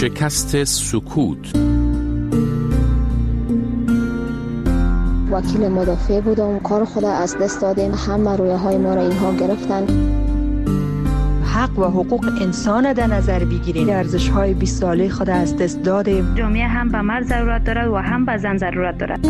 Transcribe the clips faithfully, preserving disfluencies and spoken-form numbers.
شکست سکوت. وکیل مدافع بودم، کار خود از دست دادیم، همه رویه های ما را اینها گرفتن. حق و حقوق انسان در نظر بگیریم، ارزش های بیست ساله خود از دست دادیم. جامعه هم به مرد ضرورت دارد و هم به زن ضرورت دارد.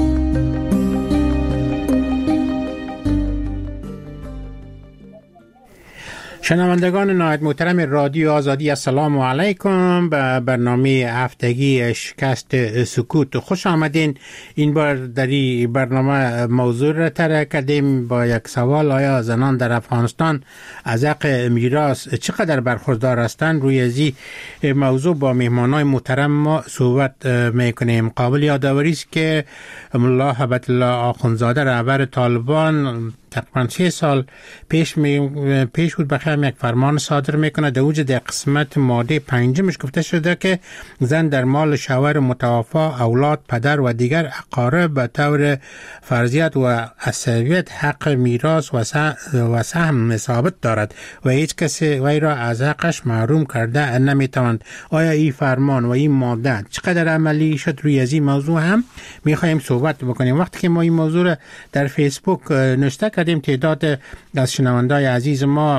شنوندگان نهایت محترم رادیو آزادی، السلام علیکم. به برنامه هفتگی شکست سکوت خوش آمدین. این بار در این برنامه موضوع را طرح کردیم با یک سوال: آیا زنان در افغانستان از حق میراث چقدر برخوردار هستند؟ روی ازی موضوع با مهمانای محترم ما صحبت میکنیم. قابل یادآوری است که ملا هبت الله آخوندزاده رهبر طالبان تقریبا سه سال پیش می پیش بود بخیر یک فرمان صادر میکنه. در اوج در قسمت ماده پنجمش گفته شده که زن در مال شوهر متوفا، اولاد، پدر و دیگر اقارب به طور فرضیت و عصبیت حق میراث و سهم ثابت دارد و هیچ کسی وی را از حقش محروم کرده نمیتواند. آیا این فرمان و این ماده چقدر عملی شد؟ روی از این موضوع هم میخوایم صحبت بکنیم. وقتی که ما این موضوع را در فیسبوک نشته کردیم، تعداد از شنوندای عزیز ما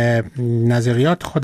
نظریات خود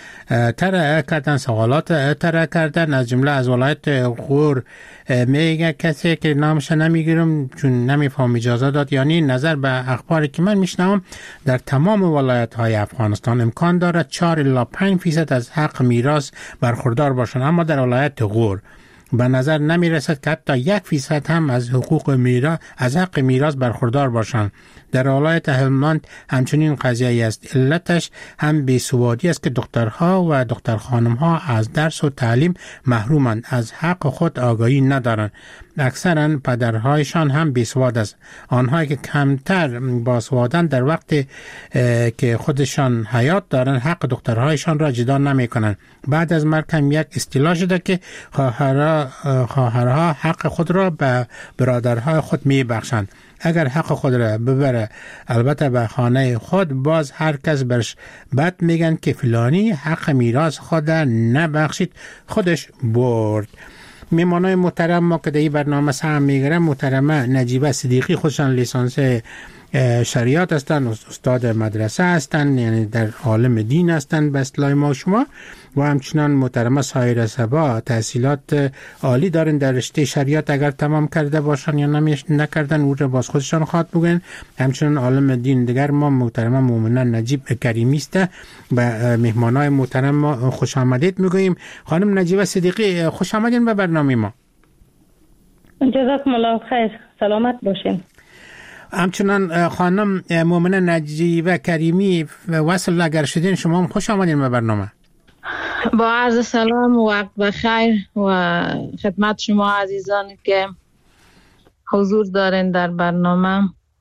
طرح کردن، سوالات طرح کردن. از جمله از ولایت غور میگه کسی که نامش نمیگیرم چون نمیفهم اجازه داد، یعنی نظر به اخباری که من میشنوم در تمام ولایت های افغانستان امکان دارد چهار الی پنج فیصد از حق میراث برخوردار باشند، اما در ولایت غور به نظر نمی رسد که حتی یک فیصد هم از حقوق میراث از حق میراث برخوردار باشند. در ولایت هلمند همچنین قضیه است. علتش هم بیسوادی است که دخترها و دختر خانمها از درس و تعلیم محرومند، از حق خود آگاهی ندارند. اکثرا پدرهایشان هم بیسواد است. آنهایی که کمتر باسوادند در وقت که خودشان حیات دارند حق دخترهایشان را جدا نمی کنند. بعد از مرگ هم یک اصطلاح شده که خواهرها خواهرها حق خود را به برادرهای خود می بخشند. اگر حق خود را ببره، البته به خانه خود، باز هر کس برش بد میگن که فلانی حق میراث خود نبخشید، خودش برد. میمانای محترم ما که در این برنامه سهم میگیرم، محترمه نجیبه صدیقی، خودشان لیسانس شریعت هستند، استاد مدرسه هستند، یعنی در عالم دین هستند به اصطلاح ما شما، و همچنان محترمه سایره صبا تحصیلات عالی دارن در رشته شریعت، اگر تمام کرده باشن یا نکردن او را باز خودشان خواهد بگن. همچنان عالم دین دیگر ما محترمه مومنه نجیب کریمی است. به مهمانای محترم ما خوش آمدید میگوییم. خانم نجیبه صدیقی خوش آمدین به برنامه ما. جزاکم الله خیر، سلامت باشین. همچنان خانم مومنه نجیبه کریمی وصل اگر شدین شما هم خوش آمدین به برنامه. با عرض سلام و وقت بخیر و خدمت شما عزیزان که حضور دارین در برنامه.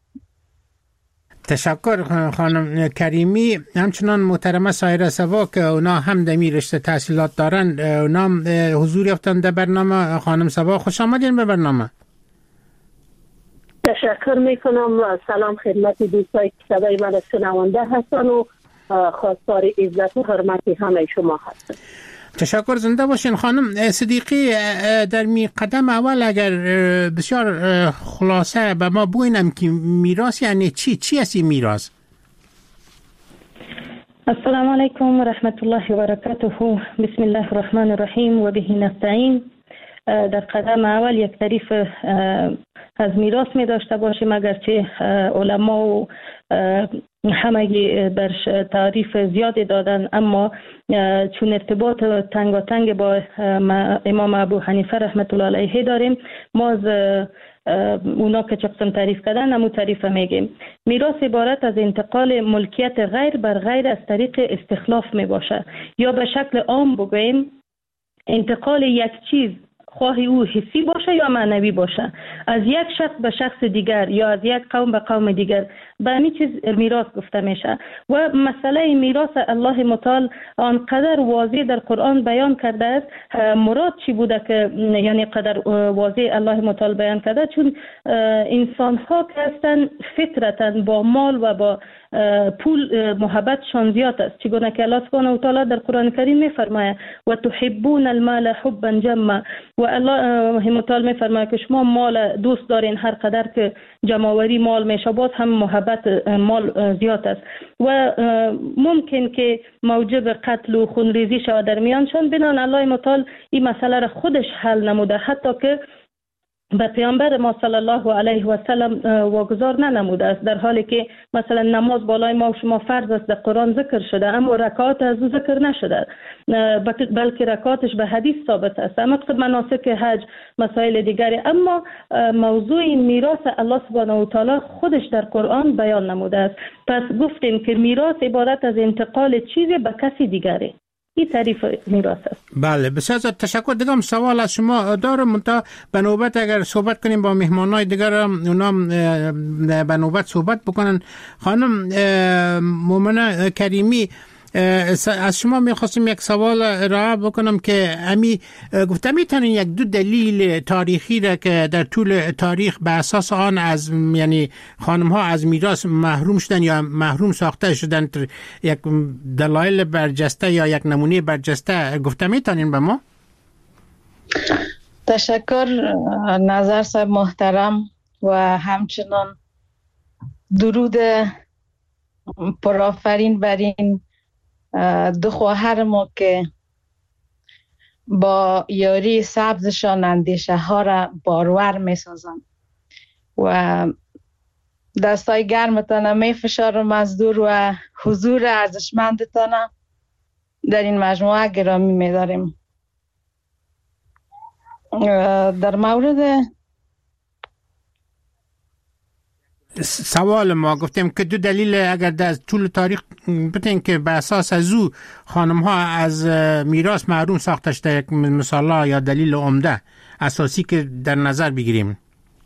تشکر خانم کریمی. همچنان محترمه سایره صبا که اونا هم دمی رشته تحصیلات دارن، اونا حضور یافتن در برنامه. خانم صبا خوش آمدین به برنامه. تشکر میکنم و سلام خدمت دوستای که صدای من شنونده هستن و خواستار عزت و حرمتی همه شما هستن. تشکر، زنده باشین. خانم صدیقی، در می قدم اول اگر بسیار خلاصه به ما بگوینم که میراث یعنی چی؟ چی است این میراث؟ السلام علیکم و رحمت الله و برکاته. بسم الله الرحمن الرحیم و به نستعین. در قدم اول یک تعریف از میراث می داشته باشیم، اگرچه علما و همگی برش تعریف زیادی دادن، اما چون ارتباط تنگاتنگ با امام ابو حنیفه رحمت الله علیه داریم، ما از اونا که چه قسم تعریف کردن همون تعریف میگیم. میراث عبارت از انتقال ملکیت غیر بر غیر از طریق استخلاف می باشه، یا به شکل عام بگوییم انتقال یک چیز، خواهی او حسی باشه یا معنوی باشه، از یک شخص به شخص دیگر یا از یک قوم به قوم دیگر، به همین چیز میراث گفته میشه. و مسئله میراث الله متعال آنقدر واضح در قرآن بیان کرده است. مراد چی بوده که یعنی قدر واضح الله متعال بیان کرده؟ چون انسان ها که هستن فطرتاً با مال و با پول محبتشان زیاد است، چگونه که الله سبحانه و تعالی در قرآن کریم میفرماید و تحبون المال حبا جما، و الله متعال میفرماید که شما مال دوست دارین هر قدر که جمعوری مال میشه، باز هم محبت مال زیاد است و ممکن که موجب قتل و خونریزی شود در میانشان. بنان الله متعال این مسئله را خودش حل نموده، حتی که به پیامبر ما صلی الله علیه و سلم واگذار ننموده است، در حالی که مثلا نماز بالای ما و شما فرض است، در قرآن ذکر شده اما رکعات از او ذکر نشده، بلکه رکعاتش به حدیث ثابت است، اما مناسک حج مسائل دیگری. اما موضوع میراث الله سبحانه و تعالی خودش در قرآن بیان نموده است. پس گفتیم که میراث عبارت از انتقال چیزی به کسی دیگری، این تعریف میراث است. بله، بسیار از تشکر. دیگه سوال از شما دارم، منتها به نوبت اگر صحبت کنیم با مهمانای دیگر اونا به نوبت صحبت بکنن. خانم مومنه کریمی، از شما میخواستم یک سوال را بکنم که امی گفته میتونین یک دو دلیل تاریخی را که در طول تاریخ به اساس آن از یعنی خانم ها از میراث محروم شدن یا محروم ساخته شدن، یک دلایل برجسته یا یک نمونه برجسته گفته میتونین به ما؟ تشکر نظر صاحب محترم و همچنان درود پرآفرین بر این دو خواهر ما که با یاری سبزشان اندیشه ها را بارور می سازن و دستای گرمتان می فشارم از دور و حضور ارزشمندتان در این مجموعه گرامی می داریم. در مورد سوال ما گفتیم که دو دلیل اگر در طول تاریخ بتین که به اساس از او خانم ها از میراث محروم ساخته شده، یک مثال یا دلیل عمده اساسی که در نظر بگیریم.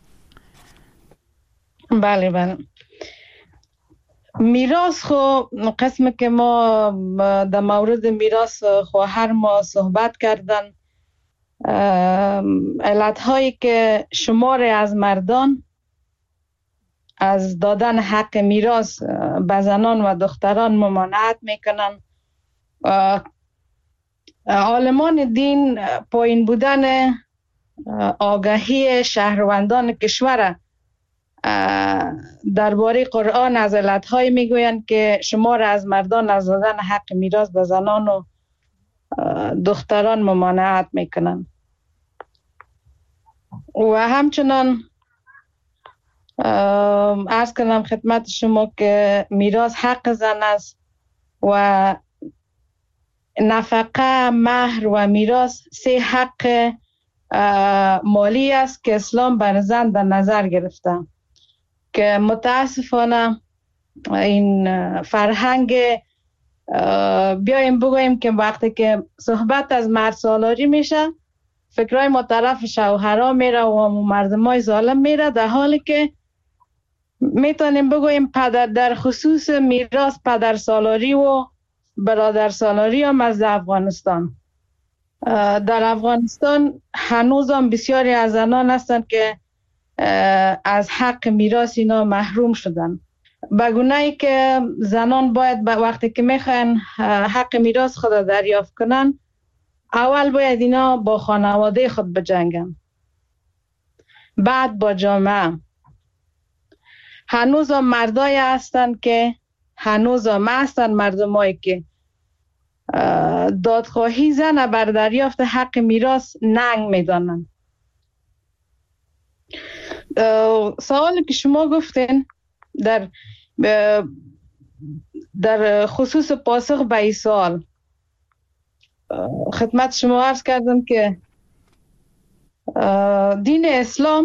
بله بله، میراث خو قسم که ما در مورد میراث خواهر ما صحبت کردن، علت هایی که شمار از مردان از دادن حق میراث به زنان و دختران ممانعت میکنن. عالمان دین پایین بودن آگاهی شهروندان کشور درباره قرآن از علتهای میگویند که شمار از مردان از دادن حق میراث به زنان و دختران ممانعت میکنن و همچنان عرض کنم خدمت شما که میراث حق زن است و نفقه، مهر و میراث سه حق مالی است که اسلام بر زن در نظر گرفته که متاسفانه این فرهنگ، بیایم بگوییم که وقتی که صحبت از مرد سالاری میشه فکرای ما طرف شوهرها میره و مردمای ظالم میره، در حالی که میتونیم بگوییم پدر در خصوص میراث پدر سالاری و برادر سالاری هم از افغانستان. در افغانستان هنوز هم بسیاری از زنان هستند که از حق میراث اینا محروم شدن، به گونه‌ای که زنان باید وقتی که میخواین حق میراث خود دریافت کنن اول باید اینا با خانواده خود بجنگن، بعد با جامعه. هنوز هم مردای هستن که هنوز هم هستن مردمایی که دادخواهی زن بر دریافت حق میراث ننگ میدانن. سوالی که شما گفتین در در خصوص پاسخ به این سوال خدمت شما عرض کردم که دین اسلام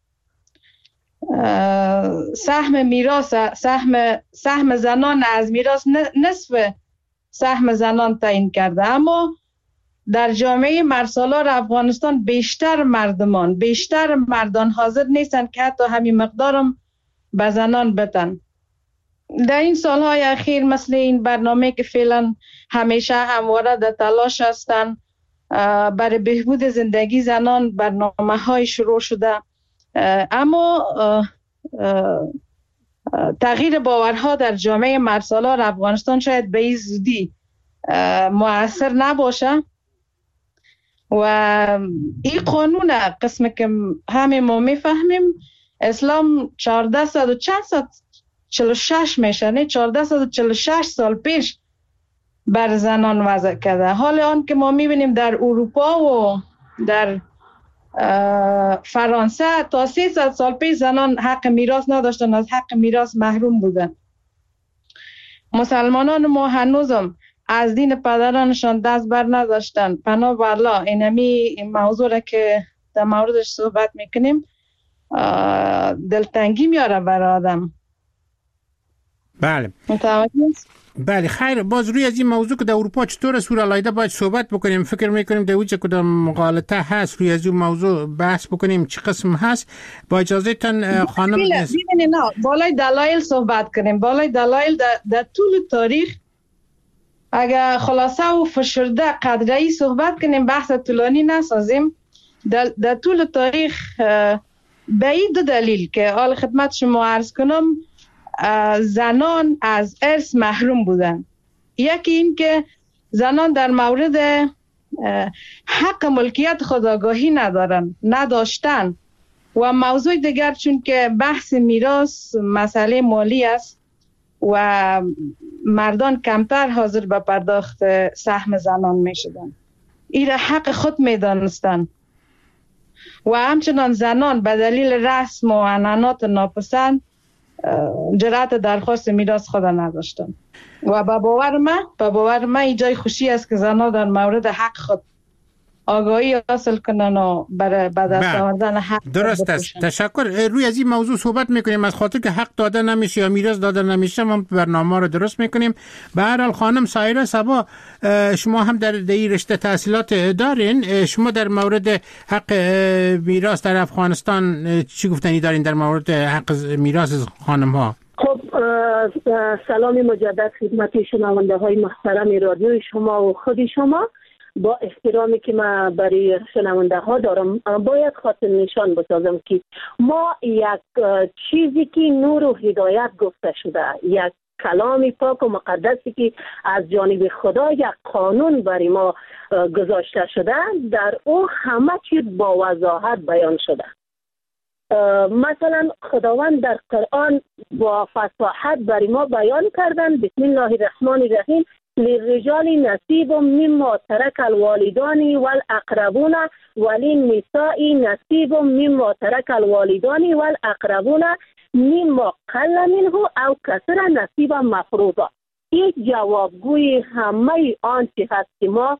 سهم میراث سهم سهم زنان از میراث نصف سهم زنان تعیین کرده، اما در جامعه مردسالار افغانستان بیشتر مردمان بیشتر مردان حاضر نیستن که حتی همین مقدارم به زنان بدن. در این سالهای اخیر مثل این برنامه که فعلا همیشه همواره در تلاش هستن برای بهبود زندگی زنان برنامه های شروع شده، اما تغییر باورها در جامعه مردسالار افغانستان شاید به این زودی مؤثر نباشه و این قانون قسم که همه ما میفهمیم اسلام چهارده و چند چهل و شش میشه نه چهارده و چهل و شش سال پیش بر زنان وضع کرده. حال آن که ما میبینیم در اروپا و در فرانسه تا سیصد سال پیش زنان حق میراث نداشتن، از حق میراث محروم بودن. مسلمانان ما هنوزم از دین پدرانشان دست بر نداشتن. پناه به الله اینمی موضوع را که در موردش صحبت میکنیم دلتنگی میاره برای آدم. بله متوجه است؟ بله خیر، باز روی از این موضوع که در اروپا چطور سور علایده باید صحبت بکنیم. فکر میکنیم در اوجه کدام مقالطه هست روی از این موضوع بحث بکنیم چه قسم هست. با اجازه تن خانم ببینید نه بالای دلایل صحبت کنیم. بالای دلایل در, در طول تاریخ اگر خلاصه و فشرده قدره‌ای صحبت کنیم بحث طولانی نسازیم. در, در طول تاریخ به این دو دلیل که حال خدمت شما عرض کنم زنان از ارث محروم بودن. یکی این که زنان در مورد حق ملکیت خود آگاهی ندارن نداشتن و موضوع دیگر چون که بحث میراث مسئله مالی است و مردان کمتر حاضر به پرداخت سهم زنان می شدن. این را حق خود می دانستن و همچنان زنان به دلیل رسم و عنعنات ناپسند جرأت درخواست میراث خود نداشتن و با باور من با باور من این جای خوشی است که زنان در مورد حق خود آگاهی حاصل کنن و برای به دست آوردن حق درست است. تشکر. روی از این موضوع صحبت میکنیم از خاطر که حق داده نمیشه یا میراث داده نمیشه ما برنامه رو درست میکنیم. به هر حال خانم سایره صبا شما هم در این رشته تحصیلات دارین، شما در مورد حق میراث در افغانستان چی گفتنی دارین در مورد حق میراث خانم ها؟ خب سلام مجدد خدمت شنونده های محترم رادیو شما و خود شما. با احترامی که من برای شنونده ها دارم باید خاطر نشان بسازم که ما یک چیزی که نور و هدایت گفته شده، یک کلام پاک و مقدسی که از جانب خدا یک قانون برای ما گذاشته شده، در او همه چیز با وضاحت بیان شده. مثلا خداوند در قرآن با فصاحت برای ما بیان کردن بسم الله الرحمن الرحیم للرجال نصیب مما ترک الوالدان والاقربون وللنساء نصیب مما ترک الوالدان والاقربون مما قل منه او کثر نصیب مفروضا. این جوابگوی همه آنچه هست که ما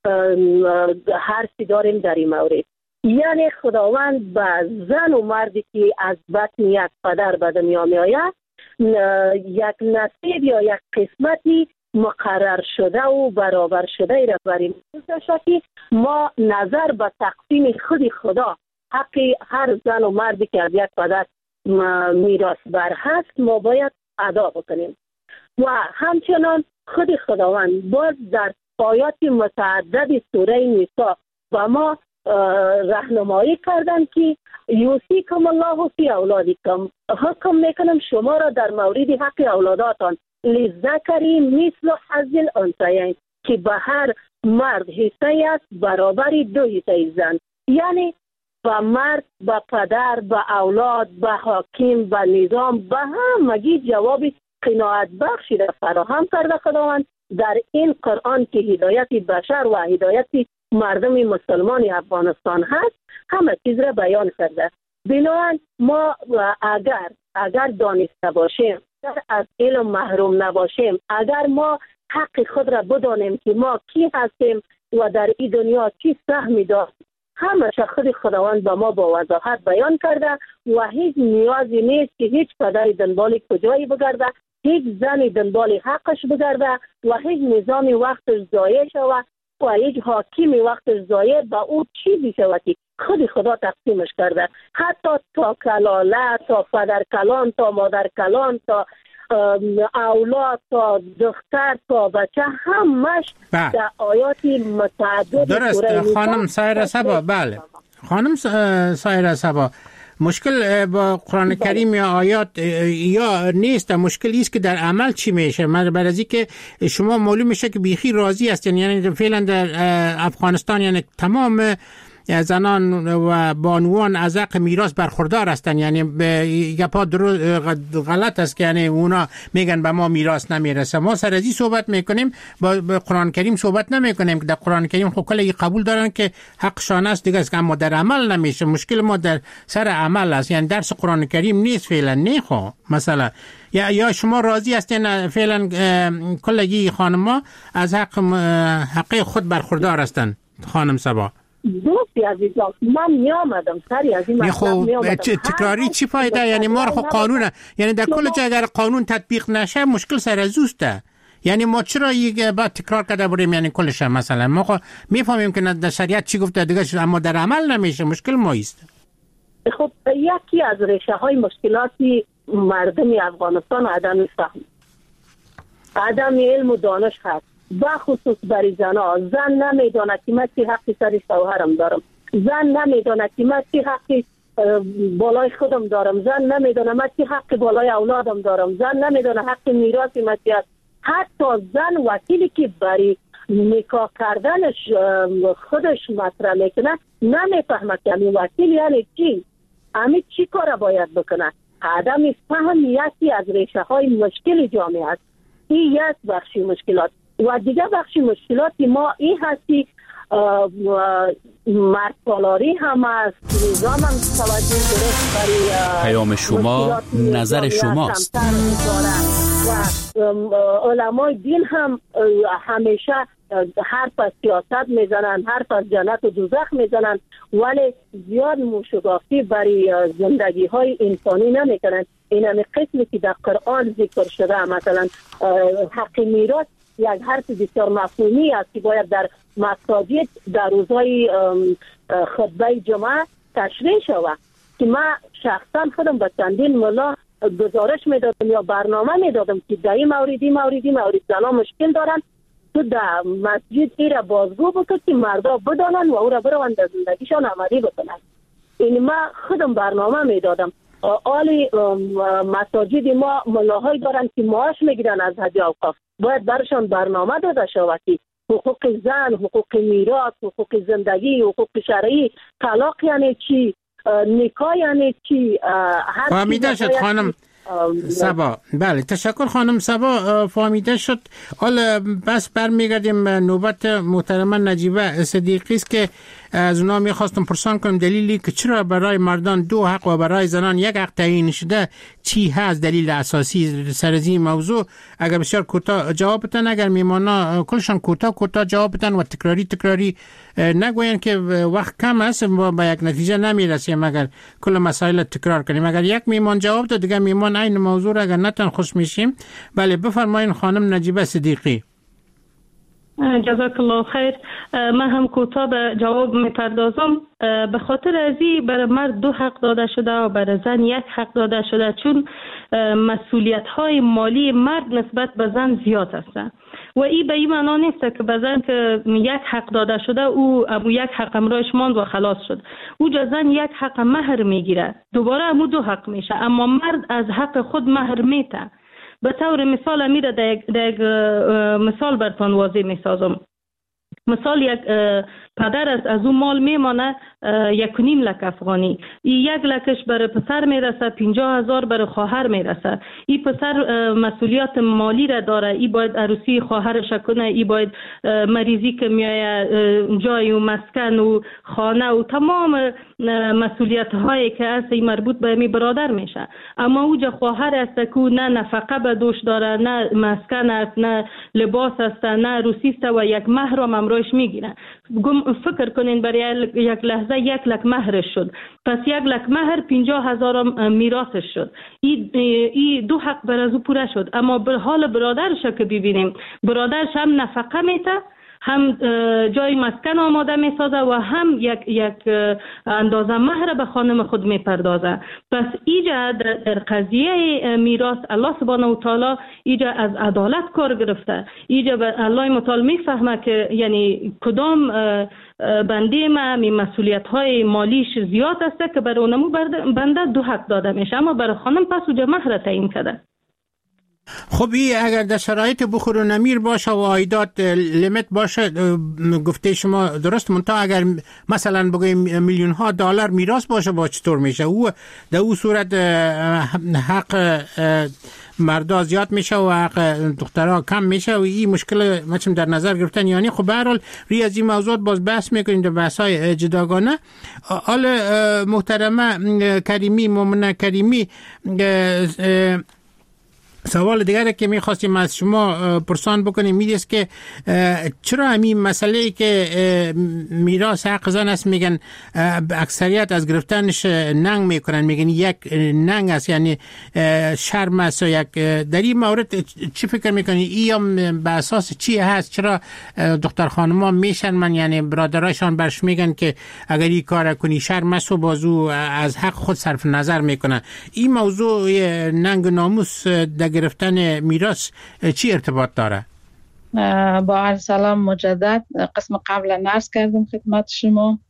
حرفی داریم در این مورد. یعنی خداوند به زن و مردی که از بطن یک پدر به دنیا می آید یک نصیب یا یک قسمتی مقرر شده و برابر شده ای را برای ما که ما نظر به تقسیم خود خدا حق هر زن و مردی که از یک پدر میراث بر هست ما باید ادا بکنیم. و همچنان خود خداوند باز در آیات متعدد سوره نساء با ما راهنمایی کردن که یوصیکم الله فی اولادکم، حکم میکنم شما را در مورد حق اولاداتان للذکر مثل حظ الانثیین که به هر مرد حصه است برابر دو حصه زن. یعنی به مرد، به پدر، به اولاد، به حاکم، به نظام، به همگی جواب قناعت بخشی را فراهم کرده خداوند در این قرآن که هدایت بشر و هدایت مردم مسلمان افغانستان هست همه چیز را بیان کرده. بنابراین ما اگر اگر دانسته باشیم، اگر از علم محروم نباشیم، اگر ما حق خود را بدانیم که ما کی هستیم و در این دنیا چی سهمی داریم، همه خود خداوند به ما با وضاحت بیان کرده و هیچ نیازی نیست که هیچ پدری دنبال کجایی بگرده، هیچ زنی دنبال حقش بگرده و هیچ نظامی وقتش ضایع شود و هیچ حاکمی وقتش ضایع به او چیزی شود که خود خدا تقسیمش کرده. حتی تا کلاله، تا پدر کلان، تا مادر کلان، تا اولاد، تا دختر، تا بچه همش در آیات متعدد درست. خانم سایره صبا، بله خانم سایره صبا مشکل با قرآن کریم یا آیات یا نیست، مشکلی است که در عمل چی میشه. من برای از که شما معلوم میشه که بیخی راضی هستین، یعنی فعلا در افغانستان یعنی تمام زنان و بانوان از حق میراث برخوردار هستن، یعنی گپا غلط است که یعنی اونا میگن به ما میراث نمیرسه. ما سر ازی صحبت میکنیم، با قرآن کریم صحبت نمیکنیم که در قرآن کریم خب کلی قبول دارن که حقشان است دیگه است، اما در عمل نمیشه. مشکل ما در سر عمل است، یعنی درس قرآن کریم نیست فعلا. نه خب مثلا یا یا شما راضی هستین فعلا کلگی خانم‌ها از حق حق خود برخوردار هستن؟ خانم صبا دوستی عزیزم، من میامدم سری از این مطلب میامدم. تکراری چی فایده؟ یعنی ما خب قانونه، یعنی در کل جا اگر قانون تطبیق نشه مشکل سر زوسته. یعنی ما چرا یک بعد تکرار کرده بریم؟ یعنی کلش مثلا ما خب میفهمیم که در شریعت چی گفته دیگه، اما در عمل نمیشه. مشکل ما است. خب یکی از ریشه های مشکلاتی مردم افغانستان عدم فهم، عدم علم و دانش هست، بخصوص برای زنها. زن نمیدونه که من چی حقی سر شوهرم دارم، زن نمیدونه که من چی حقی بالای خودم دارم، زن نمیدونه من چی حقی بالای اولادم دارم، زن نمیدونه حق میراث من چی است. حتی زن وکیلی که برای نکاح کردنش خودش مطرح میکنه نمیفهمه که همین وکیل یعنی چی، همین چی کار باید بکنه. عدم فهم یکی از ریشه های مشکل جامعه است. این یک بخشی مشکلات. و دیگه بخشی مشکلاتی ما این هستی مردسالاری هم است، نظام هم توجه درست برای پیام شما نظر شماست. و علمای دین هم همیشه حرف از سیاست میزنن، حرف از جنت و دوزخ میزنن، ولی زیاد موشگافی برای زندگی های انسانی نمیکنن. این همه قسمی که در قرآن ذکر شده، مثلا حق میراث یک حرف بسیار مفهومی است که باید در مساجد در روزهای خطبه جمعه تشریح شود، که من شخصا خودم به چندین ملا گزارش میدادم یا برنامه میدادم که در این موردی موردی موردی زنان مشکل دارن، تو در مسجد ایره بازگو بکن که مردا بدانن و او را برون در زندگیشان عملی بکنن. این من خودم برنامه میدادم. آلی مساجد ما ملاهای دارن که معاش میگیرن از حج اوقاف، باید برشان برنامه داده شود که حقوق زن، حقوق میراث، حقوق زندگی، حقوق شرعی، طلاق یعنی چی، نکاح یعنی چی. فهمیده شد خانم صبا. بله تشکر خانم صبا، فهمیده شد. حالا بس برمیگردیم نوبت محترمه نجیبه صدیقی است که از اونا میخواستم پرسان کنم دلیلی که چرا برای مردان دو حق و برای زنان یک حق تعیین شده چی هست، دلیل اساسی سر از این موضوع. اگر بسیار کوتاه جواب بدن، اگر میمانا کلشان کوتاه کوتاه جواب بدن و تکراری تکراری نگوین که وقت کم است و به یک نتیجه نمیرسیم اگر کل مسائل تکرار کنیم. اگر یک میمان جواب داد دیگه میمان این موضوع را اگر نتن خوش میشیم. بله بفرمایین خانم نجیبه صدیقی. جزاک الله خیر. من هم کوتاه به جواب میپردازم. به خاطر ازی برای مرد دو حق داده شده و برای زن یک حق داده شده، چون مسئولیت های مالی مرد نسبت به زن زیاد است و این به این معنا نیست که به زن که یک حق داده شده او ابو یک حق امرایش ماند و خلاص شد. او زن یک حق مهر میگیره، دوباره امو دو حق میشه، اما مرد از حق خود مهر میته. به طور مثال امیره در یک مثال برتان واضح میسازم. مثال یک پدر است، از اون مال میمانه یک و نیم لک افغانی، یک لکش برای پسر میرسه، پنجاه هزار برای خواهر میرسه. این پسر مسئولیت مالی را داره، ای باید عروسی خواهرش کنه، ای باید مریضی که میایه جای و مسکن و خانه و تمام مسئولیت هایی که است ای مربوط به می برادر میشه. اما اوجا خواهر است که نه نفقه به دوش داره، نه مسکن است، نه لباس است، نه عروسی است و یک مهر هم امروش میگیره. فکر کنین برای یک لحظه یک لک مهرش شد، پس یک لک مهر پنجاه هزار میراثش شد. این ای دو حق بر از او پوره شد. اما به حال برادرش که ببینیم، برادرش هم نفقه میته، هم جای مسکن آماده میسازه و هم یک یک اندازه مهر به خانم خود میپردازه. پس ایجا در قضیه میراث الله سبحانه و تعالی ایجا از عدالت کار گرفته. ایجا الله متعال میفهمه که یعنی کدام بنده ما می مسئولیت های مالیش زیاد است که برای اونمو بنده دو حق داده میشه، اما برای خانم پس اوجا مهر تعیین کرده. خب این اگر در شرایط بخور و نمیر باشه و عایدات لیمیت باشه، گفته شما درست، منتها اگر مثلا بگویم میلیون ها دلار میراث باشه با چطور میشه؟ او در او صورت حق مردا زیاد میشه و حق دخترها کم میشه و این مشکل مثلا در نظر گرفتن. یعنی خب به هر حال روی از این موضوعات باز بحث میکنیم در بحث های جداگانه. حال محترمه کریمی، مومنه کریمی، سوال دیگری که میخواستیم از شما پرسان بکنیم میدیست که چرا همین مسئله که میراث حق زن است میگن اکثریت از گرفتنش ننگ میکنن، میگن یک ننگ است، یعنی شرم است. یک در این مورد چی فکر میکنی؟ این به اساس چی هست؟ چرا دختر خانما میشن من یعنی برادرایشان برش میگن که اگر این کار کنی شرم است و بازو از حق خود صرف نظر میکنن؟ این موضوع ننگ و ناموس در گرفتن میراث چی ارتباط داره؟ با عرض سلام مجدد. قسم قبل نرس کردیم خدمت شما.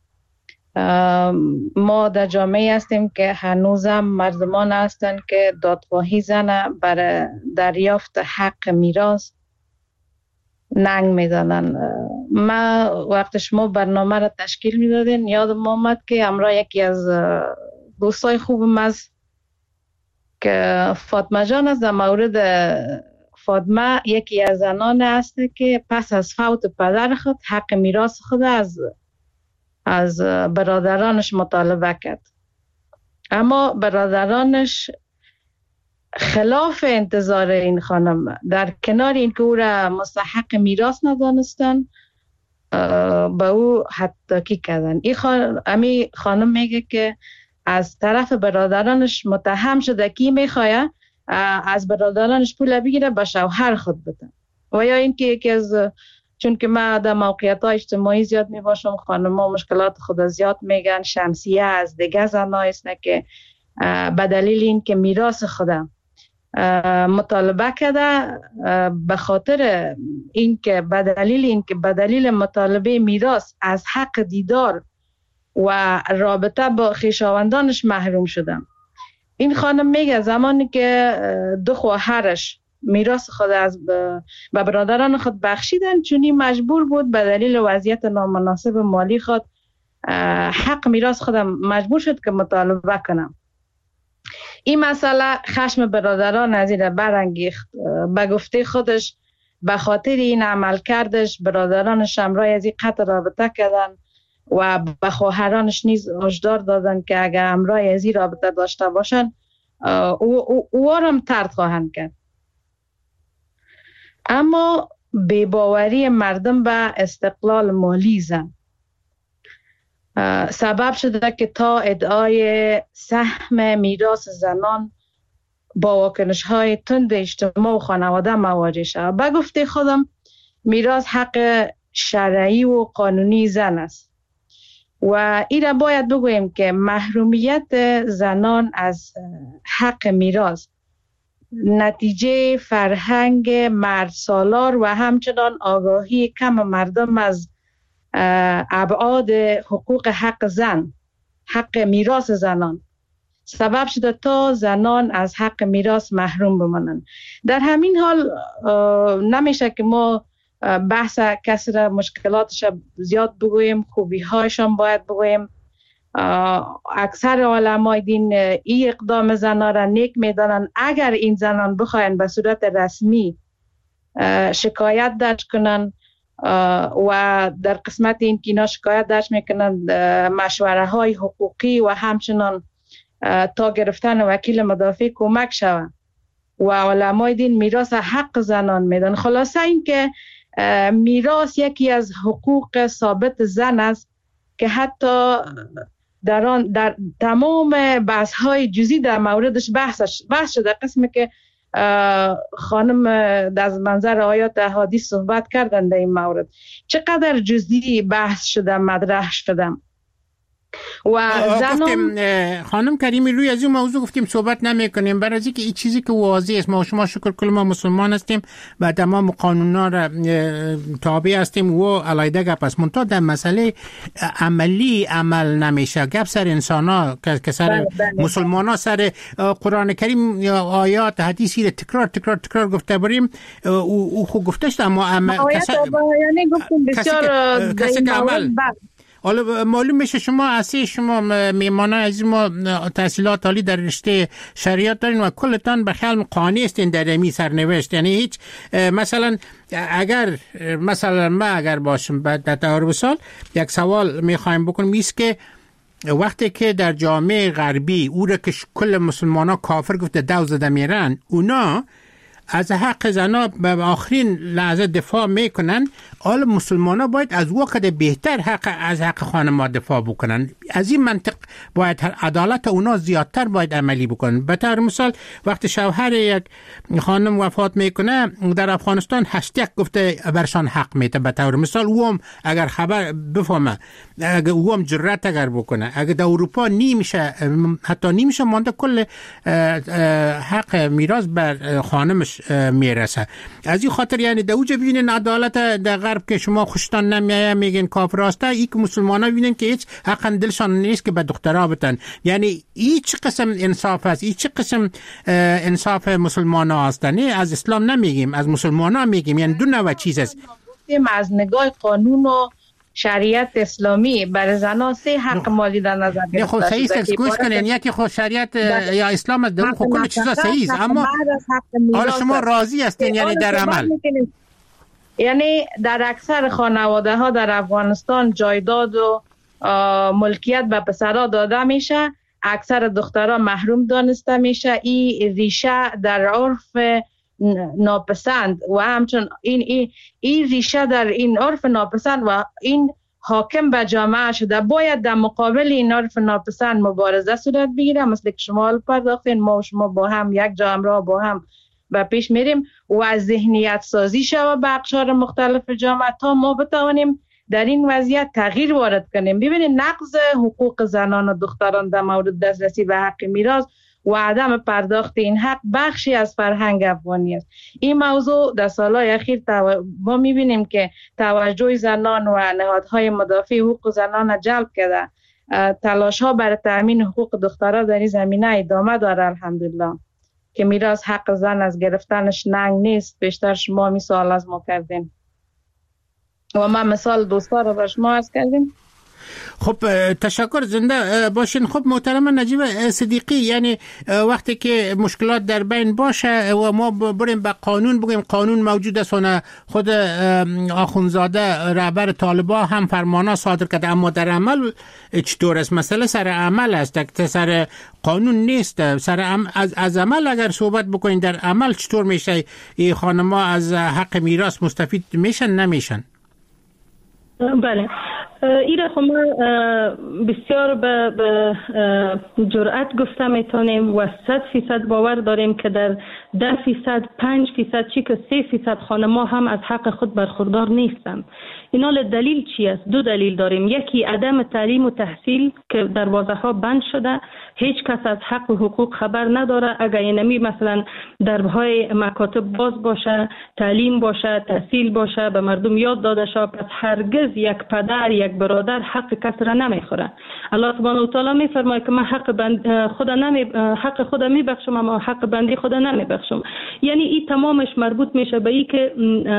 ما در جامعه هستیم که هنوزم مردمان هستن که دادخواهی زن برای دریافت حق میراث ننگ میدانن. ما وقت شما برنامه را تشکیل میدادین یادم آمد که همراه یکی از دوستای خوبم از که فاطمه جان است. در مورد فاطمه یکی از زنان است که پس از فوت پدر خود حق میراث خود از از برادرانش مطالبه کرد، اما برادرانش خلاف انتظار این خانم در کنار اینکه او را مستحق میراث ندانستن به او حداکی کردن. این خانم, امی خانم میگه که از طرف برادرانش متهم شده که میخواه از برادرانش پول بگیره به شوهر خود بده. و یا اینکه یکی از چون که ما در موقعیت های اجتماعی زیاد می باشم، خانم ها مشکلات خود زیاد میگن، شمسیه از دیگه زنها است که به دلیل این که میراث خودم مطالبه کرده، به خاطر این که به دلیل این که به دلیل مطالبه میراث از حق دیدار و رابطه با خویشاوندانش محروم شدم. این خانم میگه زمانی که دو خواهرش میراث خود از به برادران خود بخشیدن، چونی مجبور بود به دلیل وضعیت نامناسب مالی خود حق میراث خود مجبور شد که مطالبه کنم. این مسئله خشم برادران از این برانگیخت. به گفته خودش به خاطر این عمل کردش برادرانش همراه از این قطع رابطه کردن و به خواهرانش نیز هشدار دادن که اگر همراه از این رابطه داشته باشن او او او هم طرد خواهند کرد. اما بی‌باوری مردم به استقلال مالی زن سبب شده که تا ادعای سهم میراث زنان با واکنش های تند اجتماع و خانواده مواجه شد. به گفته خودم میراث حق شرعی و قانونی زن است و این را باید بگوییم که محرومیت زنان از حق میراث نتیجه فرهنگ مرد سالار و همچنان آگاهی کم مردم از ابعاد حقوق حق زن، حق میراث زنان سبب شده تا زنان از حق میراث محروم بمانند. در همین حال نمیشه که ما بحث کسی را مشکلاتش زیاد بگوییم، خوبی هایشان باید بگوییم. اکثر علمای دین این اقدام زنان را نیک میدانند. اگر این زنان بخواین به صورت رسمی شکایت درج کنن و در قسمت این که اینا شکایت درج میکنن مشوره های حقوقی و همچنان تا گرفتن وکیل مدافع کمک شود و علمای دین میراث حق زنان میدن. خلاصه این که میراث یکی از حقوق ثابت زن است که حتی در آن در تمام بحث های جزئی در موردش بحثش بحث شده، قسمی که خانم از منظر آیات احادیث صحبت کردن در این مورد چقدر جزئی بحث شده، مطرح شده. و زنان خانم کریمی روی از این موضوع گفتیم صحبت نمی کنیم، برای اینکه این چیزی که واضح است، ما شما شکر کل ما مسلمان هستیم و تمام قانونا را تابع هستیم و علیده گپ است، منتها در مسئله عملی عمل نمیشه. گپ سر انسان ها که سر مسلمان ها سر قرآن کریم یا آیات حدیثی را تکرار تکرار تکرار گفته بریم او خوب گفته شد، اما یعنی گفتیم بسیار کسی که عمل حالا معلوم میشه شما اصلی شما میمانه از ما تحصیلات عالی در رشته شریعت دارین و کلتان به خیال قانع هستین در امی سرنوشت. یعنی هیچ مثلا اگر مثلا ما اگر باشم بعد در تعارف سال یک سوال میخوایم بکنم ایست که وقتی که در جامعه غربی او را که کل مسلمان ها کافر گفته دو زده میرن، اونا از حق زنا به آخرین لحظه دفاع میکنن، حالا مسلمان ها باید از وقت بهتر حق از حق خانم ها دفاع بکنن. از این منطق باید عدالت اونا زیادتر باید عملی بکنن. به طور مثال وقتی شوهر یک خانم وفات میکنه در افغانستان هشتگ گفته برشان حق میته. به طور مثال اوم اگر خبر بفهمه، اگر اوم جرأت اگر بکنه، اگر در اروپا نیمیشه حتی نیمیشه مانده کل حق میراث بر خانمش میرسه. از این خاطر یعنی در اوجه ببینین عدالت در غرب که شما خوشتان نمیایه میگین کافر هسته، ای که مسلمان ها ببینین که هیچ حق دلشان نیست که به دخترها بتن. یعنی ای چه قسم انصاف است، ای چه قسم انصاف مسلمان ها هستن. از اسلام نمیگیم، از مسلمان ها میگیم. یعنی دو نوع چیز است. از نگاه قانون و شریعت اسلامی برای زنان سه حق مالی در نظر گرفته. خب صحیح است، گوش کنین. یکی خود شریعت یا اسلام از در خود کل چیزا صحیح است، اما حالا شما راضی هستین یعنی در عمل؟ یعنی در اکثر خانواده ها در افغانستان جایداد و ملکیت به پسرها داده میشه، اکثر دخترها محروم دانسته میشه. این ریشه در عرف ناپسند و همچون این این این ریشه در این عرف ناپسند و این حاکم به جامعه شده. باید در مقابل این عرف ناپسند مبارزه صورت بگیره. مثل که شما پرداختین، ما و شما با هم یک جا همراه با هم به پیش میریم و از ذهنیت سازی شوه به اقشار مختلف جامعه تا ما بتوانیم در این وضعیت تغییر وارد کنیم. ببینید نقض حقوق زنان و دختران در مورد دسترسی به حق میراث و عدم پرداخت این حق بخشی از فرهنگ افغانی است. این موضوع در سالهای اخیر تو... ما میبینیم که توجه زنان و نهادهای مدافع حقوق زنان جلب کرده. تلاش ها برای تامین حقوق دخترها در این زمینه ادامه داره الحمدلله، که میراث حق زن از گرفتنش ننگ نیست. بیشتر شما مثال از ما کردیم و ما مثال دوستا رو بر شما عرض کردیم. خب تشکر، زنده باشین. خب محترم نجیب صدیقی، یعنی وقتی که مشکلات در بین باشه و ما بریم به قانون بگیم قانون موجود است و خود آخونزاده رهبر طالبان هم فرمانا صادر کرده، اما در عمل چطور است؟ مسئله سر عمل است، سر قانون نیست. سر عم... از از عمل اگر صحبت بکنین، در عمل چطور میشه این خانم‌ها از حق میراث مستفید میشن نمیشن؟ بله، ایره خب ما بسیار به, به جرأت گفته میتونیم و صد فیصد باور داریم که در ده فیصد پنج فیصد چی که سه فیصد خانم‌ها هم از حق خود برخوردار نیستند. اینا دلیل چی است؟ دو دلیل داریم. یکی عدم تعلیم و تحصیل که دروازه ها بند شده، هیچ کس از حق و حقوق خبر نداره. اگر اینمی مثلا درهای مکاتب باز باشه، تعلیم باشه، تحصیل باشه، به مردم یاد داده شه، پس هرگز یک پدر یک برادر حق کس را نمیخوره. الله سبحانه و تعالی میفرماید که من حق بند خدا نمی حق خدا میبخشم اما حق بندی خدا نمیبخشم. یعنی این تمامش مربوط میشه به این که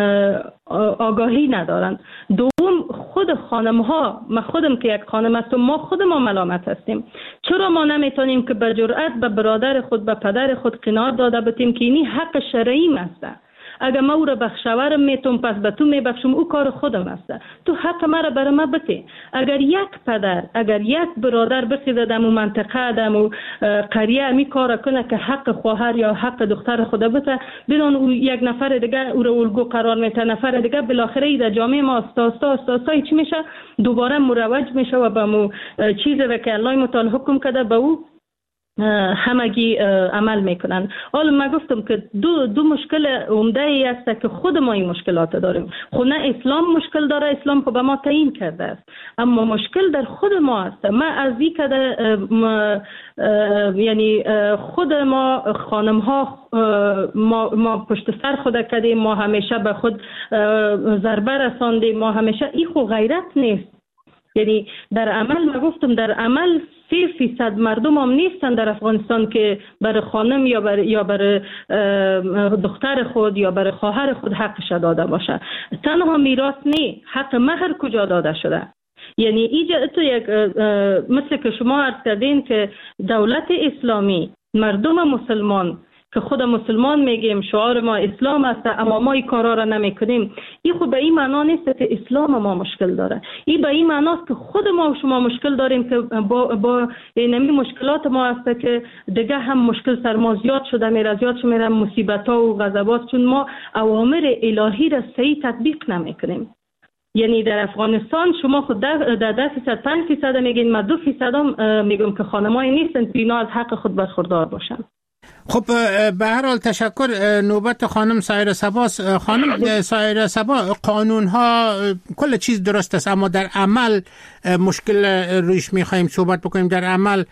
آگاهی ندارن. دوم، خود خانم ها، ما خودم که یک خانم هستم، ما خود ما ملامت هستیم. چرا ما نمیتونیم که به جرأت به برادر خود، به پدر خود قناعت داده بتیم که اینی حق شرعی است؟ اگر ما او را بخشورم میتونم پس به تو میبخشم، او کار خودم است. تو حق مرا برای ما بده. اگر یک پدر، اگر یک برادر بخیزه در مو منطقه، در مو قریه می کار کنه که حق خواهر یا حق دختر خود بده، بدون او یک نفر دیگه او را الگو قرار میده، نفر دیگه بالاخره در جامعه ما استاستا استاستا چی میشه؟ دوباره مروج میشه و به مو چیزی که الله متعال حکم کرده به او همگی عمل میکنن. حالا من گفتم که دو دو مشکل عمده ای است که خود ما این مشکلات داریم. خود نه اسلام مشکل داره، اسلام خب به ما تعیین کرده است، اما مشکل در خود ما است. ما از این که یعنی خود ما خانم ها ما, ما پشت سر خود کردیم، ما همیشه به خود ضربه رساندیم، ما همیشه این خو غیرت نیست. یعنی در عمل ما گفتم در عمل سی فیصد مردم هم نیستن در افغانستان که برای خانم یا برای یا برای دختر خود یا برای خواهر خود حقش داده باشه. تنها میراث نه، حق مهر کجا داده شده؟ یعنی اینجا تو یک مثل که شما عرض کردین که دولت اسلامی مردم مسلمان که خود مسلمان میگیم شعار ما اسلام است، اما ما این کارا را نمیکنیم، این خود به این معنا نیست که اسلام ما مشکل داره. این به این معناست که خود ما و شما مشکل داریم که با با این مشکلات ما است که دیگه هم مشکل سر ما زیاد شده میره، زیاد شده میره مصیبت ها و غضبات، چون ما اوامر الهی را صحیح تطبیق نمیکنیم. یعنی در افغانستان شما خود در ده فیصد پنج فیصد میگین، ما دو فیصد هم میگم که خانمایی نیستن که اینا از حق خود برخوردار باشن. خب به هر حال تشکر. نوبت خانم سایره صباست. خانم سایره صبا، قانون ها کل چیز درست است، اما در عمل مشکل رویش میخوایم صحبت بکنیم. در عمل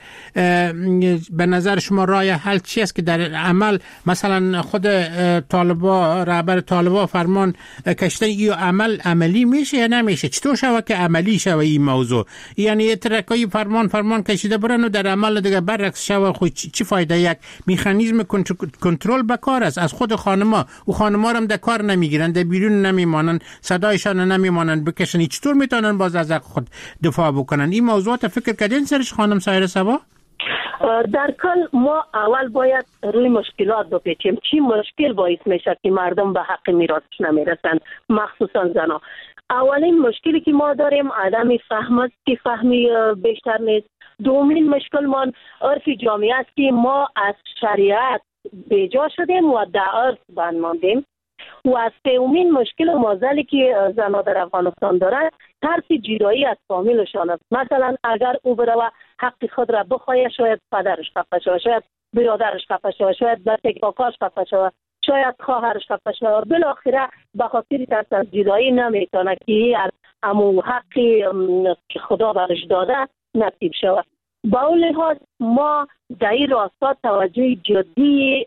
به نظر شما راه حل چی است که در عمل مثلا خود طالبا، رهبر طالبا فرمان کشتن ای عمل عملی میشه یا نمیشه؟ چطور شود که عملی شود این موضوع؟ یعنی ترکای فرمان فرمان کشیده برن و در عمل دیگه برعکس شود، خود چی فایده؟ یک مکانیزم کنترل بکار است از خود خانما، و خانما هم در کار نمیگیرن، در بیرون نمیمانن، صدایشان نمیمانن بکشن. چطور میتونن باز از خود دفاع بکنن؟ این موضوعات فکر کردین سرش خانم سایره صبا؟ در کل ما اول باید روی مشکلات بپیچیم. چی مشکل باعث میشه که مردم به حق میراثش نمیرسن، مخصوصا زنا؟ اولین مشکلی که ما داریم عدم فهم است که فهمی بیشتر نیست. دومین مشکل ما عرف جامعه است که ما از شریعت بیجا شدیم و در عرف بند ماندیم. و از سومین مشکل مازلی که زنها در افغانستان دارند ترس جدایی از فامیلشان است. مثلا اگر او بروه حق خود را بخواهد، شاید پدرش خفه شود، شاید برادرش خفه شود، شاید بچه کاکاش خفه شود، شاید خواهرش خفه شود. بالاخره به خاطر ترس از جدایی نمیتونه که از امو حقی که خدا برش داده نصیب شود. با اون لحاظ ما در این راستا توجه جدی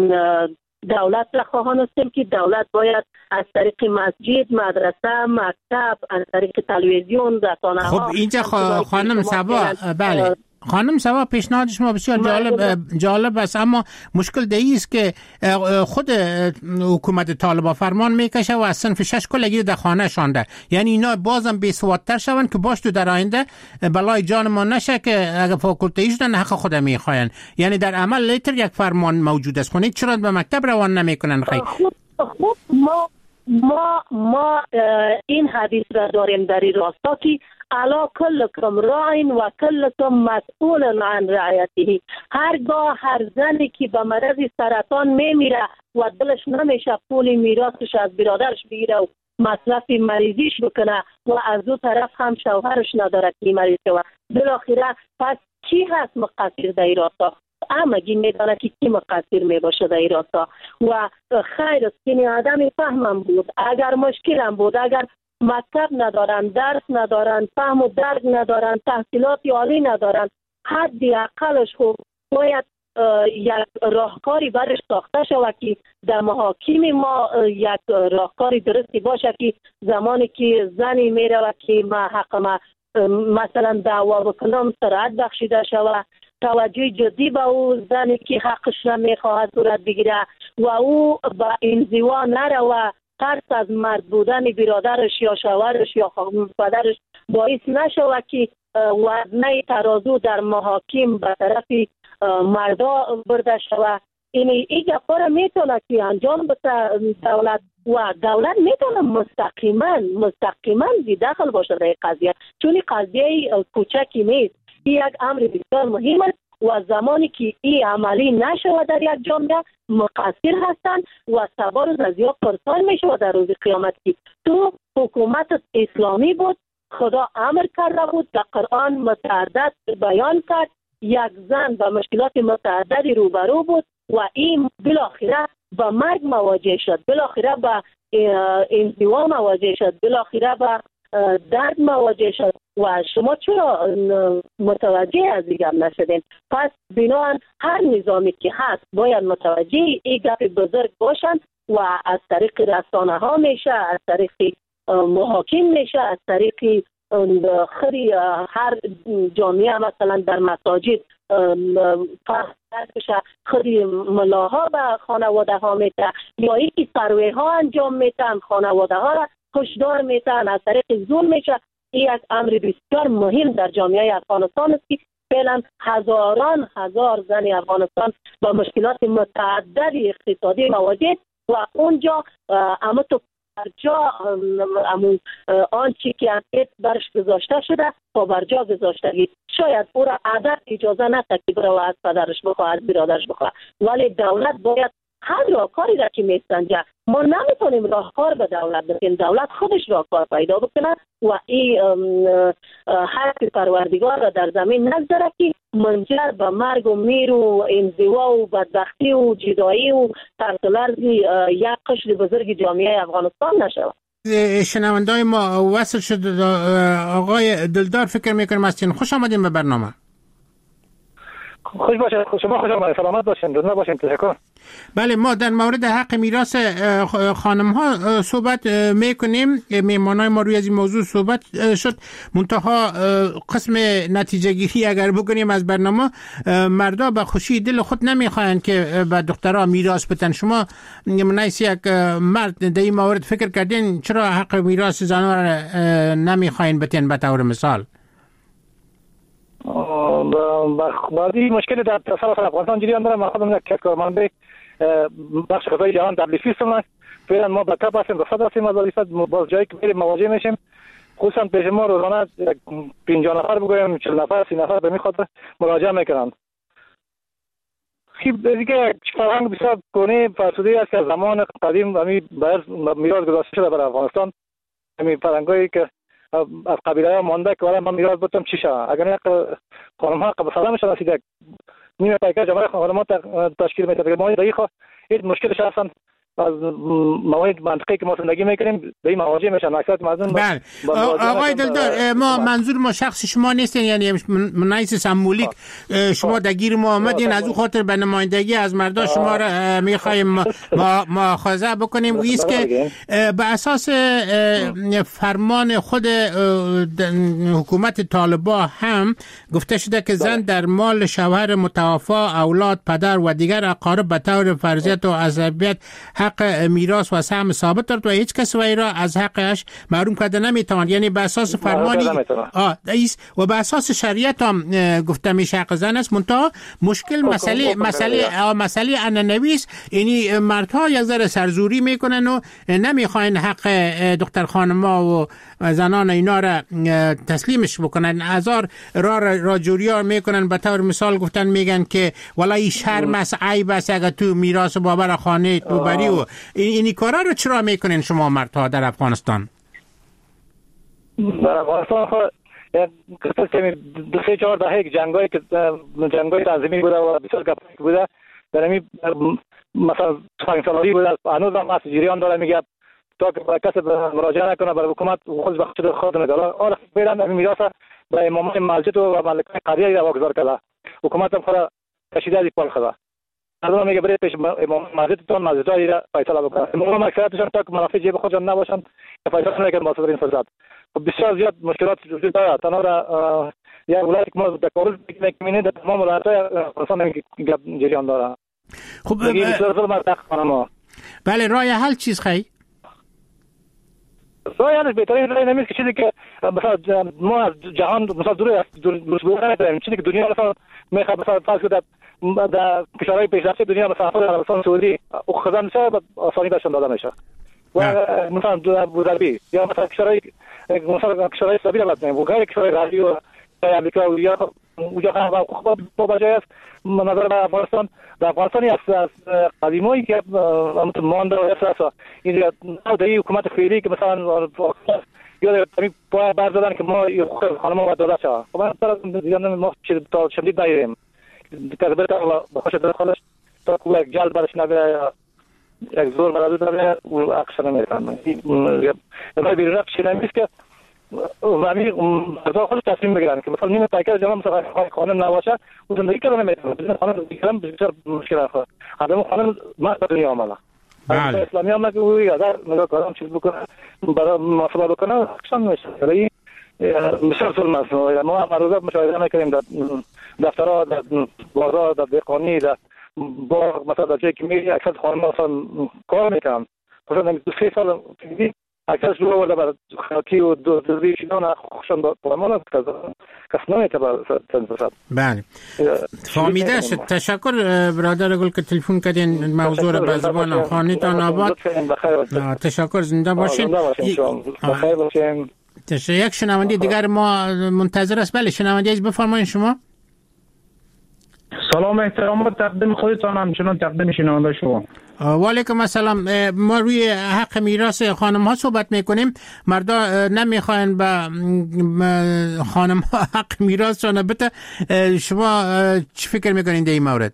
دولت را خواهان هستیم که دولت باید از طریق مسجد، مدرسه، مکتب، از طریق تلویزیون، رسانه ها. خب اینجا خانم صبا، بله خانم صبا، پیشنهاد شما بسیار جالب جالب است، اما مشکل دیگه است که خود حکومت طالبان فرمان میکشه و از صنف شش کلگی در خانه شانده. یعنی اینا بازم بی‌سوادتر شون که باش تو در آینده بلای جان ما نشه که اگه فاکولته شدن حق خود میخواین. یعنی در عمل لیتر یک فرمان موجود است، خونید چرا به مکتب روان نمیکنن؟ خیلی خوب. ما ما ما این حدیث را داریم در این راستا که الا کلکم راعین و کلکم مسئول عن رعیته. هرگاه هر زنی که به مرض سرطان میمیره و دلش نمیشه پول میراثش از برادرش بگیره و مصرف مریضیش بکنه و از دو طرف هم شوهرش نداره که مریض شود، بالاخره پس کی هست مقصر در این راستا؟ همگی میدانه که کی مقصر می باشه در این راستا. و خیر است که آدم فهمم بود، اگر مشکلم بود، اگر مکتب ندارن، درس ندارن، فهم و درک ندارن، تحصیلات عالی ندارن، حدی اقلش خوب باید یک راهکاری برش ساخته شود که در محاکم ما یک راهکاری درستی باشه که زمانی که زنی میره و که ما حق ما مثلا دعوا بکنم سرعت بخشیده شود، توجه جدی به او زنی که حقش را میخواهد صورت بگیره و او با انزوا نره و ترس از مرد بودن برادرش یا شوهرش یا پدرش باعث نشود که وزنه ترازو در محاکم به طرف مردا برده شود. این این گپا میتونه که انجام بده دولت و دولت میتونه مستقیما مستقیما دخل باشه در قضیه، چون قضیه کوچکی نیست. این یک امر بسیار مهم است و زمانی که این عملی نشود در یک جامعه مقصر هستند و سبا روز از یا پرسان میشود در روز قیامت که تو حکومت اسلامی بود، خدا امر کرده بود، در قرآن متعدد بیان کرد، یک زن با مشکلات متعددی روبرو بود و این بالاخره با مرگ مواجه شد، بالاخره با انزوا مواجه شد، بالاخره با درد مواجه شد و شما چرا متوجه از دیگر نشدین؟ پس بنابراین هر نظامی که هست باید متوجه این گپ بزرگ باشند و از طریق رسانه ها میشه، از طریق محاکم میشه، از طریق خری هر جامعه مثلا در مساجد فرق بشه، خری ملاها به خانواده ها میته یا یکی سروه ها انجام میتن، خانواده ها را کشدار میتن، از طریق زور میشه. این یک امر بسیار مهم در جامعه افغانستان است که فعلا هزاران هزار زن افغانستان با مشکلات متعدد اقتصادی مواجه و اونجا اما تو برجا آنچه که از برش گذاشته شده تا برجا گذاشته، شاید او را عادت اجازه نده که برای از پدرش بخواه، از برادرش بخواه، ولی دولت باید هر راهکاری را که میسنجه، ما نمیتونیم راهکار به دولت بدیم، دولت خودش راهکار پیدا بکنه و این حق پروردگار را در زمین نگذاره که منجر به مرگ و میر و انزوا و بدبختی و جدایی و ترسلرز یک قشر بزرگ جامعه افغانستان نشود. شنوندای ما وصل شد. آقای دلدار فکر میکنم هستین. خوش آمدین به برنامه. خوش باشید. شما خوش آمدید. سلامت باشین. دنیا باشین. تشکر. بله، ما در مورد حق میراث خانم ها صحبت میکنیم. میهمانای ما روی از این موضوع صحبت شد. منتها قسم نتیجه گیری اگر بکنیم از برنامه، مردا به خوشی دل خود نمیخواین که به دخترها میراث بدن. شما منیس یک مرد در این مورد فکر کردین چرا حق میراث زنها را نمیخواین بدین به طور مثال؟ بعدی مشکل در سراسر افغانستان جریان داره. من خودم یک کارمند بخش غذای جهان دبلیو اف هستم. فعلا ما به تپ هستیم، رصد هستیم از وظیفت. باز جایی که میریم مواجه میشیم، خصوصا پیش ما روزانه پنجاه نفر بگویم چهل نفر سی نفر به می خاطر مراجعه میکنند. خیلی دیگه فرهنگ بسیار کهنه فرسوده است که از زمان قدیم همین میراث گذاشته شده برای افغانستان. همین فرهنگایی که از قبیله ها مانده که من میراث بدم چی شه. اگر یک خانم ها قبل سلام شده رسیده نیمه پیکر جمعه خانم ها تشکیل میده که ما دقیقا هیچ مشکلش هستن از مواد منطقی که ما زندگی میکنیم به این مواجه میشن. اکثر مردم بله. آقای دلدار، ما منظور ما شخص شما نیستین، یعنی منیس سمبولیک شما درگیر ما آمدین، از او خاطر به نمایندگی از مردم شما را میخوایم ما مؤاخذه بکنیم. ایست که به اساس فرمان خود حکومت طالبان هم گفته شده که زن در مال شوهر متوفا، اولاد، پدر و دیگر اقارب به طور فرضیت و عصبیت حق میراث و سهم ثابت دارد و هیچ کس وی را از حقش محروم کرده نمیتواند. یعنی به اساس فرمانی آه ایست و به اساس شریعت هم گفته میشه حق زن است. منتها مشکل مسئله مسئله مسئله انانوی است. یعنی مردها یک ذره سرزوری میکنن و نمیخواین حق دختر خانم‌ها و زنان اینا را تسلیمش بکنن. هزار را راجوریا میکنن. به طور مثال گفتن میگن که والله شرم است، عیب است اگر تو میراث بابا را خانه تو بری. و اینی کارا رو چرا میکنین شما مردها در افغانستان؟ در افغانستان خود قصه که دو سه چهار دهه جنگایی که جنگای تنظیمی بوده و بسیار گپی بوده، در همین مثلا پنج سالاری بوده، هنوز هم از جریان داره. میگه تا که کسی مراجعه نکنه برای حکومت خود بخش خود خود نگاره. آره فعلا همین میراث به امامان مسجد و ملکان قریه واگذار کرده. حکومت هم خود کشیده از پال خدا. حالا میگه برای پیش امام مسجدتون مسجدایی را فیصله بکنه. امام اکثرتشون تا که منافع جیب خودشون نباشن فیصله نکنن با صدر فرزاد. بسیار زیاد مشکلات وجود داره. تنها را یا ولایت که ما در کابل میبینیم در تمام ولایت‌های افغانستان جریان داره. خب بله، راه حل چیز خیلی راه حلش بهترین راه نمیست که چیزی که مثلا ما از جهان مثلا دور است دور دور نداریم. چیزی که دنیا مثلا میخواد مثلا فرض کنید در کشورهای پیشرفته دنیا مثلا خود عربستان سعودی او خزان میشه و آسانی بهشون داده میشه و مثلا ابوظبی یا مثلا کشورهای مثلا کشورهای اسلامی را بزنیم و غیر کشورهای غربی و امریکا و اروپا اونجا خب با بجای است نظر به افغانستان در افغانستانی از قدیمایی که مانده و احساس این نوع حکومت فعلی که مثلا بیاد همین پای بر دادن که ما خانم ما داده شد. خب من تا دیدم ما چه تا شدید دایریم که بر تا خوش داره خالص تا کو یک جلد برش نبره یک زور مراد داره و اکثر نمیکنه. این بیرون شده نیست که ولی مردا خودش تصمیم بگیرن که مثلا نیم تاکید جمع مثلا خانم نباشه و زندگی کردن نمیتونه. بدون خانم زندگی کردن بسیار مشکل خواهد. آدم خانم مرد دنیا آمده. بله. اسلامی هم نگه اوی اگر نگاه کردم چیز بکنه برای مصابه بکنه اکشن میشه. ولی بسیار ظلم است. ما هم روزا مشاهده میکنیم در دفترها، در بازار، در دهقانی، در باغ مثلا در جایی که میری اکثر خانم مثلا کار میکنن. مثلا دو سه سال دیگه اکثر شروع ورده برای خاکی و دوزی شدن خوشن با پایمان کس نمیتونه تنظیفات. بله فهمیده شد. تشکر برادر گل که تلفن کردین موضوع را به زبان خانیتان آباد. تشکر زنده باشین. بخیر باشین. تشکر. یک شنونده دیگر ما منتظر است. بله شنونده ایش بفرمایید شما. سلام احترامات تقدیم خودتان همچنان تقدیم شنونده شما. و علیکم السلام. ما روی حق میراث خانم ها صحبت میکنیم. مردا نمیخواین به خانم ها حق میراث شون بده. شما چی فکر میکنین در این مورد؟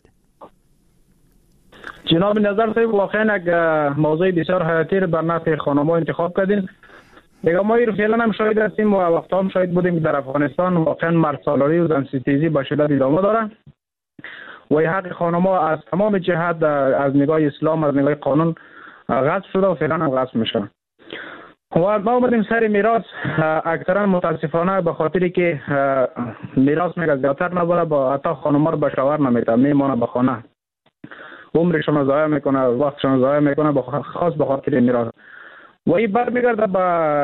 جناب نظر صاحب واقعا یک موضوع بسیار حیاتی بر نفع خانم ها انتخاب کردین. دیگه ما رو فعلا هم شاهد هستیم و وقتا هم شاهد بودیم در افغانستان واقعا مرد سالاری و زن ستیزی به شدت ادامه داره و حق خانم‌ها از تمام جهت از نگاه اسلام از نگاه قانون غصب شده و فعلا هم غصب میشه. و ما اومدیم سر میراث. اکثرا متاسفانه به خاطری که میراث میگه زیادتر نبره با حتی خانم‌ها رو به شوهر نمیده، میمونه به خانه، عمرشون رو ضایع میکنه، وقتشون رو ضایع میکنه خاص به خاطر میراث. و این برمیگرده به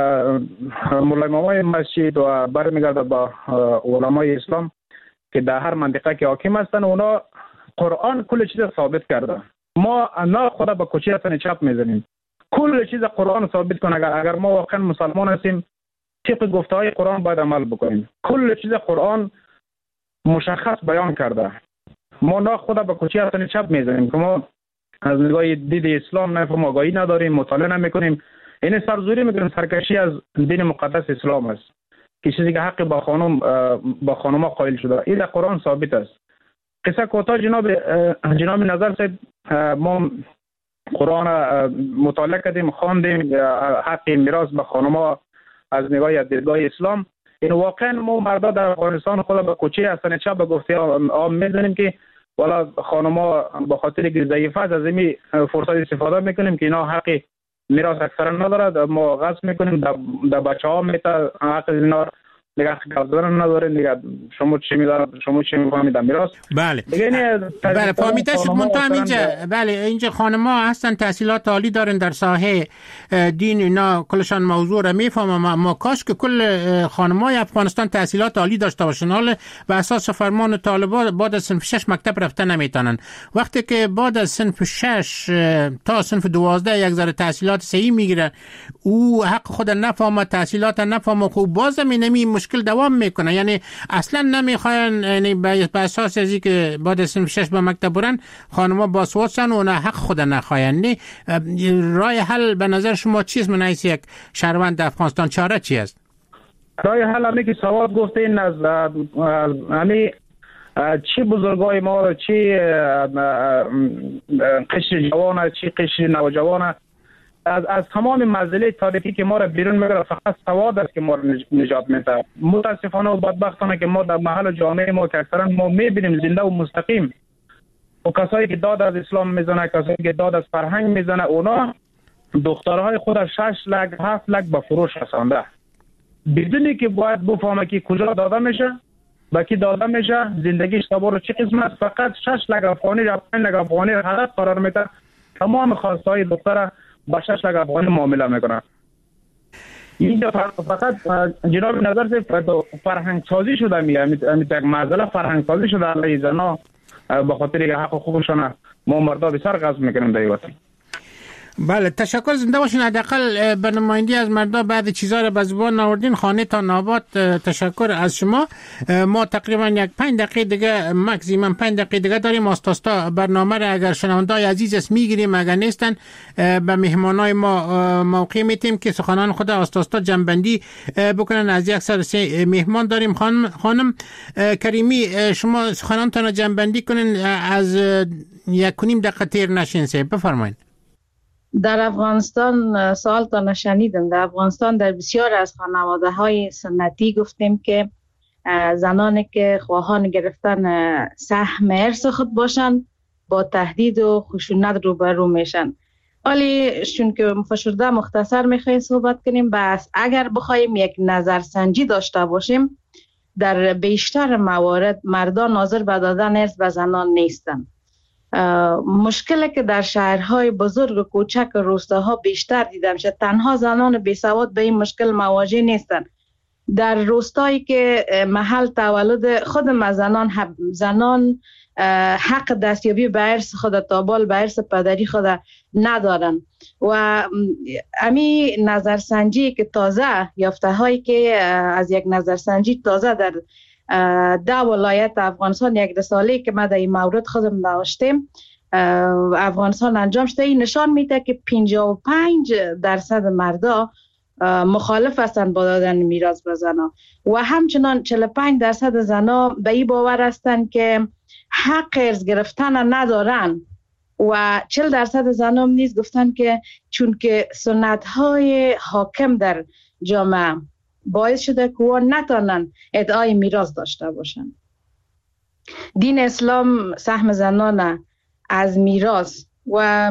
مولای مسجد و برمیگرده به علمای اسلام که در هر منطقه که حاکم هستن اونا قرآن کل چیز ثابت کرده. ما نه خدا به کوچه هستن چپ میزنیم. کل چیز قرآن ثابت کنه. اگر اگر ما واقعا مسلمان هستیم طبق گفته های قرآن باید عمل بکنیم. کل چیز قرآن مشخص بیان کرده. ما نه خدا به کوچه هستن چپ میزنیم که ما از نگاه دید اسلام نه فهم آگاهی نداریم، مطالعه نمیکنیم. این سرزوری میکنیم، سرکشی از دین مقدس اسلام است که چیزی که حق با خانم با خانم‌ها قائل شده. این در قرآن ثابت است. قصه کوتاه جناب جناب نظر صاحب ما قرآن مطالعه کردیم، خواندیم حق میراث به خانم‌ها از نگاه دیدگاه اسلام. این واقعا ما مردا در افغانستان خود به کوچه هستن چپ به گفته عام میزنیم که والا خانم‌ها به خاطر که ضعیفه از این فرصت استفاده میکنیم که اینا حق میراث اکثرا ندارد. ما غصب میکنیم در بچه‌ها میتا حق اینا دیگه حق نداره. دیگه شما چی می‌دارید؟ شما چی می‌فهمید میراث؟ بله بله فهمیده شد. منتها اینجا بله اینجا خانم‌ها هستن تحصیلات عالی دارن در ساحه دین، اینا کلشان موضوع را میفهمن. ما کاش که کل خانم‌های افغانستان تحصیلات عالی داشته باشن. حالا به اساس فرمان طالبان بعد از صنف شش مکتب رفته نمیتونن. وقتی که بعد از صنف شش تا صنف دوازده یک ذره تحصیلات صحیح میگیرن او حق خود نفهمه، تحصیلات نفهمه، خب باز نمی مشکل دوام میکنه. یعنی اصلا نمیخواین، یعنی به اساس ازی که بعد از صنف شش به مکتب برن خانم‌ها باسوادشن و نه حق خود نخواین. راه حل به نظر شما چیست؟ من حیث یک شهروند افغانستان چاره چی است؟ راه حل همه که سواد گفتین از همه چی بزرگای ما، چی قشر جوان، چی قشر نوجوان، از از تمام مزله تاریخی که ما را بیرون میگره فقط سواد است که ما را نجات میده. متاسفانه و بدبختانه که ما در محل جامعه ما که اکثرا ما میبینیم زنده و مستقیم و کسایی که داد از اسلام میزنه، کسایی که داد از فرهنگ میزنه، اونا دخترهای خود شش لک هفت لک به فروش رسانده بدونی که باید بفهمه که کجا داده میشه، با کی داده میشه، زندگیش تبار چه قسمت. فقط شش لک افغانی یا پنج لک افغانی هدف قرار میده. تمام خواستهای دختر با شش لک افغانی معامله میکنه. اینجا فقط جناب نظر سے فرهنگ سازی شده میگه، امیت یک معضله فرهنگ سازی شده علیه زنا به خاطر حق خوبشان. ما مردا بسیار غصب میکنیم در این وقت. بله تشکر، زنده باشین. حداقل به نمایندگی از مردا بعد چیزا رو به زبان آوردین. خانه تا آباد تشکر از شما. ما تقریبا یک پنج دقیقه دیگه ماکسیمم پنج دقیقه دیگه داریم. آستاستا برنامه را اگر شنوندای عزیز است میگیریم، اگر نیستن به مهمانای ما موقع میتیم که سخنان خود آستاستا جنبندی بکنن. از یک سر سه مهمان داریم. خانم خانم کریمی شما سخنانتان جنبندی کنین، از یک و نیم دقیقه تیر نشین. سه بفرمایید. در افغانستان سوالتان شنیدم. در افغانستان در بسیار از خانواده های سنتی گفتیم که زنانی که خواهان گرفتن سهم ارث خود باشن با تهدید و خشونت روبرو میشن. ولی چون که مفشرده مختصر میخوایم صحبت کنیم، بس اگر بخوایم یک نظرسنجی داشته باشیم، در بیشتر موارد مردان حاضر به دادن ارث به زنان نیستن. مشکلی که در شهرهای بزرگ و کوچک و روستاها بیشتر دیده میشه، تنها زنان بیسواد به این مشکل مواجه نیستن. در روستایی که محل تولد خود زنان زنان حق دستیابی به ارث خود تابال به ارث پدری خود ندارن و امی نظرسنجی که تازه یافته هایی که از یک نظرسنجی تازه در ده ولایت افغانستان یک سالی که ما در این مورد خودم داشتیم افغانستان انجام شده، این نشان میده که پنجاه و پنج درصد مردا مخالف هستند با دادن میراث به زنها و همچنان چهل و پنج درصد زنها به این باور هستند که حق ارث گرفتن ندارن و چهل درصد زنها نیز گفتن که چون که سنت های حاکم در جامعه باعث شده که او نتانن ادعای میراث داشته باشن. دین اسلام سهم زنان از میراث و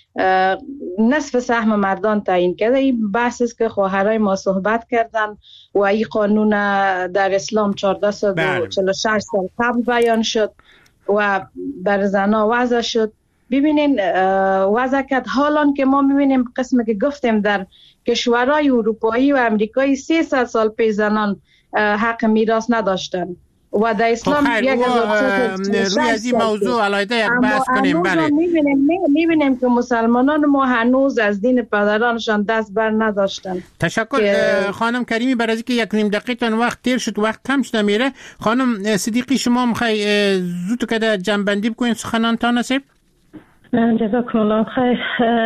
نصف سهم مردان تعیین کرده. این بحث است که خواهرای ما صحبت کردن و این قانون در اسلام چهارصد و چهل و شش سال قبل بیان شد و بر زنها وضع شد. ببینین وضع کرد. حالان که ما میبینیم قسمی که گفتیم در کشورهای اروپایی و امریکایی سیصد سال پیش زنان حق میراث نداشتن و در اسلام یک روی از این موضوع علیحده یک بحث کنیم. بله میبینیم میبینیم که مسلمانان ما هنوز از دین پدرانشان دست بر نداشتن. تشکر که... خانم کریمی، برای اینکه یک نیم دقیقه تان وقت تیر شد، وقت کم شده میره. خانم صدیقی شما میخوای زود که در جنبندی بکنید سخنانتان نصیب؟ جزاکم الله خیر.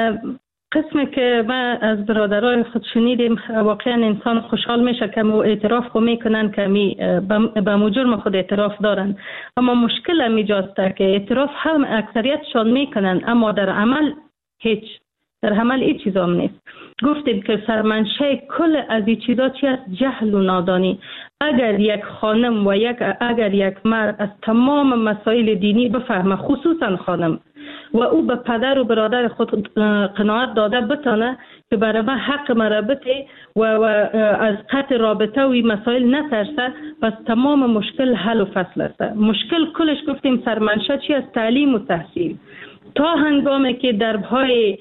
قسمی که ما از برادرای خود شنیدیم، واقعا انسان خوشحال میشه که مو اعتراف خود میکنن که می به مجرم خود اعتراف دارن، اما مشکل هم اینجاست که اعتراف هم اکثریتشان میکنن اما در عمل هیچ در عمل این چیزا هم نیست. گفتیم که سرمنشه کل از این چیزا چی است؟ جهل و نادانی. اگر یک خانم و یک اگر یک مرد از تمام مسائل دینی بفهمه، خصوصا خانم، و او به پدر و برادر خود قناعت داده بتانه که برای من حق مربطه و, و از قطع رابطه و این مسائل نترسه، پس تمام مشکل حل و فصل است. مشکل کلش گفتیم سرمنشه چی از تعلیم و تحصیل. تا هنگامی که دربهای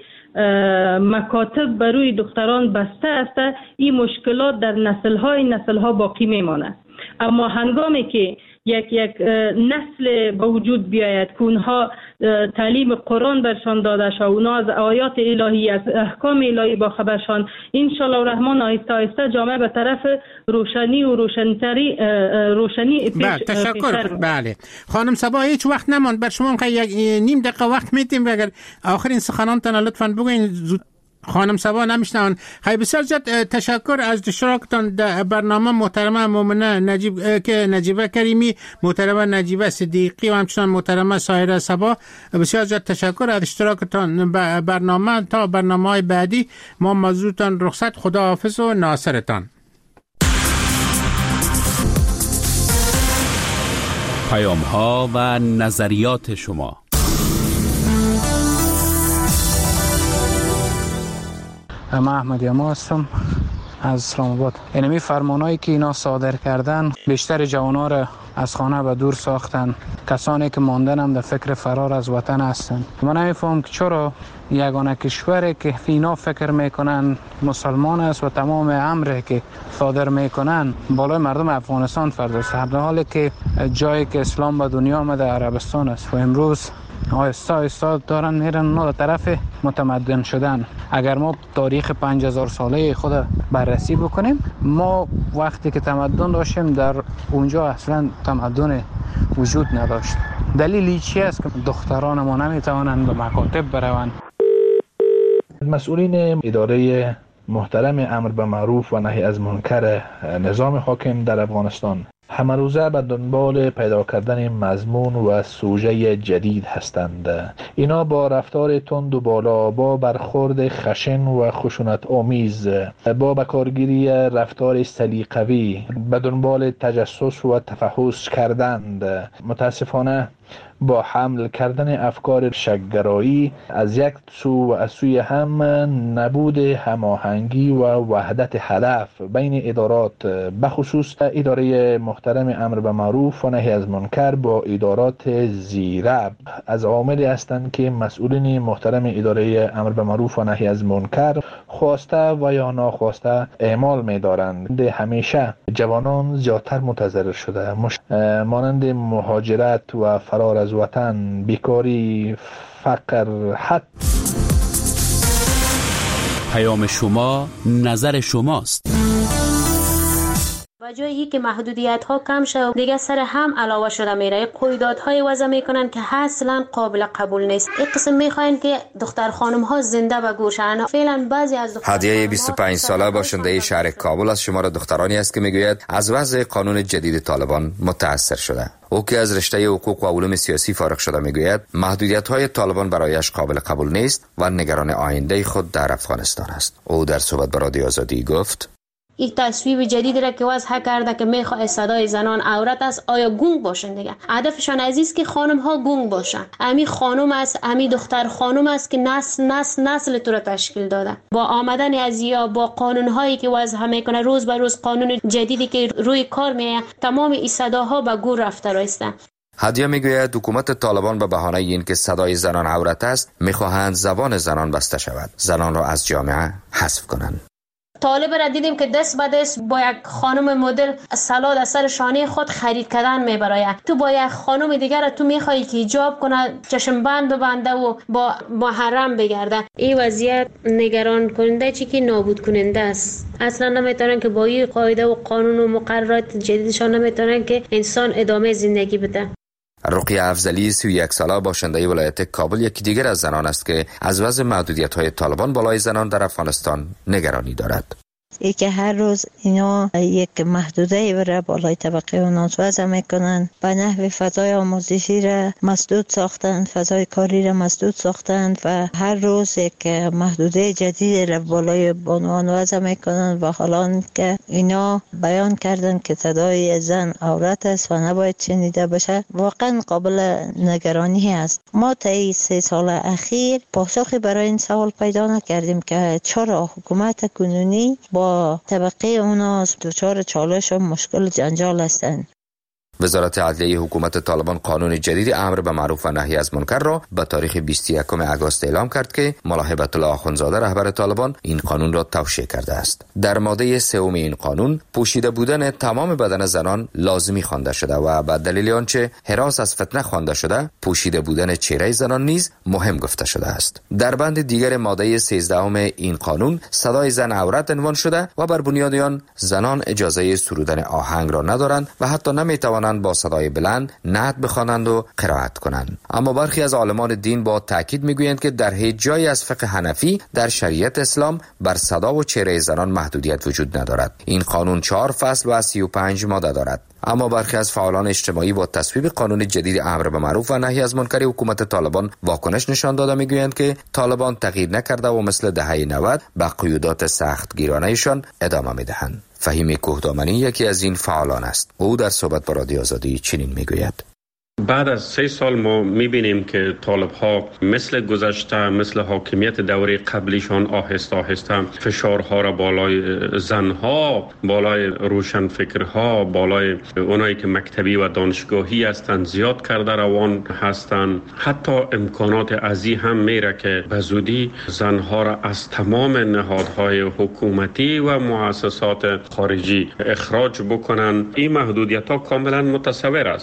مکاتب بروی دختران بسته است، این مشکلات در نسل‌های نسل‌ها باقی میمانه. اما هنگامی که یک یک نسل به وجود بیاید که اونها تعلیم قرآن برشان داده شد، اونها از آیات الهی از احکام الهی با خبرشان، انشالله الرحمن آیسته آیسته جامعه به طرف روشنی و روشنتری روشنی پیش. بله تشکر. بله خانم صبا، هیچ وقت نماند، بر شما یک نیم دقیقه وقت میتیم، اگر آخرین سخنانتان لطفاً بگوین. زود خانم صبا نمیشنون. خیلی بسیار زیاد تشکر از اشتراکتان در برنامه. محترمه مومنه نجیب که نجیبه کریمی، محترمه نجیبه صدیقی و همچنان محترمه سایره صبا، بسیار زیاد تشکر از اشتراکتان در برنامه. تا برنامه‌های بعدی ما موضوعتان رخصت. خدا حافظ و ناصرتان. پیام‌ها و نظریات شما. من احمد یما هستم از اسلام آباد. اینمی فرمانایی که اینا صادر کردن بیشتر جوانا را از خانه به دور ساختن. کسانی که ماندن هم در فکر فرار از وطن هستن. من نمیفهم که چرا یگانه کشوری که اینا فکر میکنن مسلمان است و تمام امری که صادر میکنن بالای مردم افغانستان فرض است، در حالی که جایی که اسلام به دنیا آمده عربستان است و امروز آهسته آهسته دارن میرن اونا طرف متمدن شدن. اگر ما تاریخ پنج هزار ساله خود بررسی بکنیم، ما وقتی که تمدن داشتیم در اونجا اصلا تمدن وجود نداشت. دلیلی چی است که دختران ما نمیتوانند به مکاتب بروند؟ مسئولین اداره محترم امر به معروف و نهی از منکر نظام حاکم در افغانستان همه روزه به دنبال پیدا کردن مضمون و سوژه جدید هستند. اینا با رفتار تند و بالا، با برخورد خشن و خشونت آمیز، با بکارگیری رفتار سلیقه‌ای به دنبال تجسس و تفحص کردند. متاسفانه با حمل کردن افکار شک‌گرایی از یک سو و از سوی هم نبود هماهنگی و وحدت هدف بین ادارات، بخصوص اداره محترم امر به معروف و نهی از منکر با ادارات زیرب، از عواملی هستند که مسئولین محترم اداره امر به معروف و نهی از منکر خواسته و یا ناخواسته اعمال می‌دارند. همیشه جوانان زیادتر متضرر شده، مش... مانند مهاجرت و فرار از وطن، بیکاری، فقر، حد. پیام شما نظر شماست. و جایی که محدودیت ها کم شد دیگه سر هم علاوه شده میره، قیودات وضع میکنن که اصلا قابل قبول نیست. این قسم میخواین که دختر خانم ها زنده به گوشن. فعلا بعضی از دختر هدیه بیست و پنج ساله باشنده شهر کابل از شمار دخترانی است که میگوید از وضع قانون جدید طالبان متاثر شده. او که از رشته حقوق و علوم سیاسی فارغ شده میگوید محدودیت های طالبان برایش قابل قبول نیست و نگران آینده خود در افغانستان است. او در صحبت با رادیو آزادی گفت: یک تصویب جدیدی را که وضع کرده که میخواد صدای زنان عورت است، آیا گونگ باشن دیگه؟ هدفشان عزیز که خانم ها گونگ باشن. امی خانم است، امی دختر خانم است که نسل نسل نسل تو را تشکیل داده. با آمدن از یا با قانون هایی که وضع میکنه، روز به روز قانون جدیدی که روی کار میاد، تمام این صداها به گور رفته رایسته. هدیه میگوید حکومت طالبان به بهانه این که صدای زنان عورت است، میخواهند زبان زنان بسته شود، زنان را از جامعه حذف کنند. طالب را دیدیم که دست به دست با یک خانم مدل سالاد از سر شانه خود خرید کردن میبراید. تو با یک خانم دیگر تو میخوایی که حجاب کنه، چشم بند ببنده و با محرم بگرده. این وضعیت نگران کننده چی که نابود کننده است. اصلا نمیتونن که با این قاعده و قانون و مقررات جدیدشان نمیتونن که انسان ادامه زندگی بده. رقیه افضلی سی و یک ساله باشنده ولایت کابل یکی دیگر از زنان است که از وضع محدودیت‌های طالبان بالای زنان در افغانستان نگرانی دارد. ای که هر روز اینا یک محدوده برای بالای طبقه اونها وضع میکنن، به نحو فضای آموزشی را مسدود ساختند، فضای کاری را مسدود ساختند و هر روز یک محدوده جدید را بالای بانوان وضع میکنن و حالا که اینا بیان کردن که صدای زن عورت است و نباید شنیده بشه، واقعا قابل نگرانی است. ما طی سه سال اخیر پاسخی برای این سوال پیدا نکردیم که چرا حکومت کنونی با طبقه اونا دچار چالش و مشکل جنجال هستند. وزارت عدلیه حکومت طالبان قانون جدید امر به معروف و نهی از منکر را به تاریخ بیست و یکم آگوست اعلام کرد که ملا هیبت الله آخوندزاده رهبر طالبان این قانون را توشیح کرده است. در ماده سوم این قانون پوشیده بودن تمام بدن زنان لازمی خوانده شده و به دلیل آنچه هراس از فتنه خوانده شده، پوشیده بودن چهره زنان نیز مهم گفته شده است. در بند دیگر ماده سیزدهم این قانون صدای زن عورت عنوان شده و بر بنیاد آن زنان اجازه سرودن آهنگ را ندارند و حتی نمیتوانند با صدای بلند نعت بخوانند و قرائت کنند. اما برخی از عالمان دین با تاکید میگویند که در هیچ جایی از فقه حنفی در شریعت اسلام بر صدا و چهره زنان محدودیت وجود ندارد. این قانون چهار فصل و سی و پنج ماده دارد. اما برخی از فعالان اجتماعی با تصویب قانون جدید امر به معروف و نهی از منکر حکومت طالبان واکنش نشان داده میگویند که طالبان تغییر نکرده و مثل دهه نود به قیودات سخت گیرانه‌شان ادامه میدهند. فهیم کوهدامنی یکی از این فعالان است. او در صحبت با رادیو آزادی چنین میگوید: بعد از سه سال ما میبینیم که طالب ها مثل گذشته، مثل حاکمیت دوره قبلیشان آهسته آهسته فشارها را بالای زنها، بالای روشنفکرها، بالای اونایی که مکتبی و دانشگاهی هستند زیاد کرده روان هستند. حتی امکانات ازی هم میره که به زودی زنها را از تمام نهادهای حکومتی و مؤسسات خارجی اخراج بکنن. این محدودیت ها کاملا متصور است.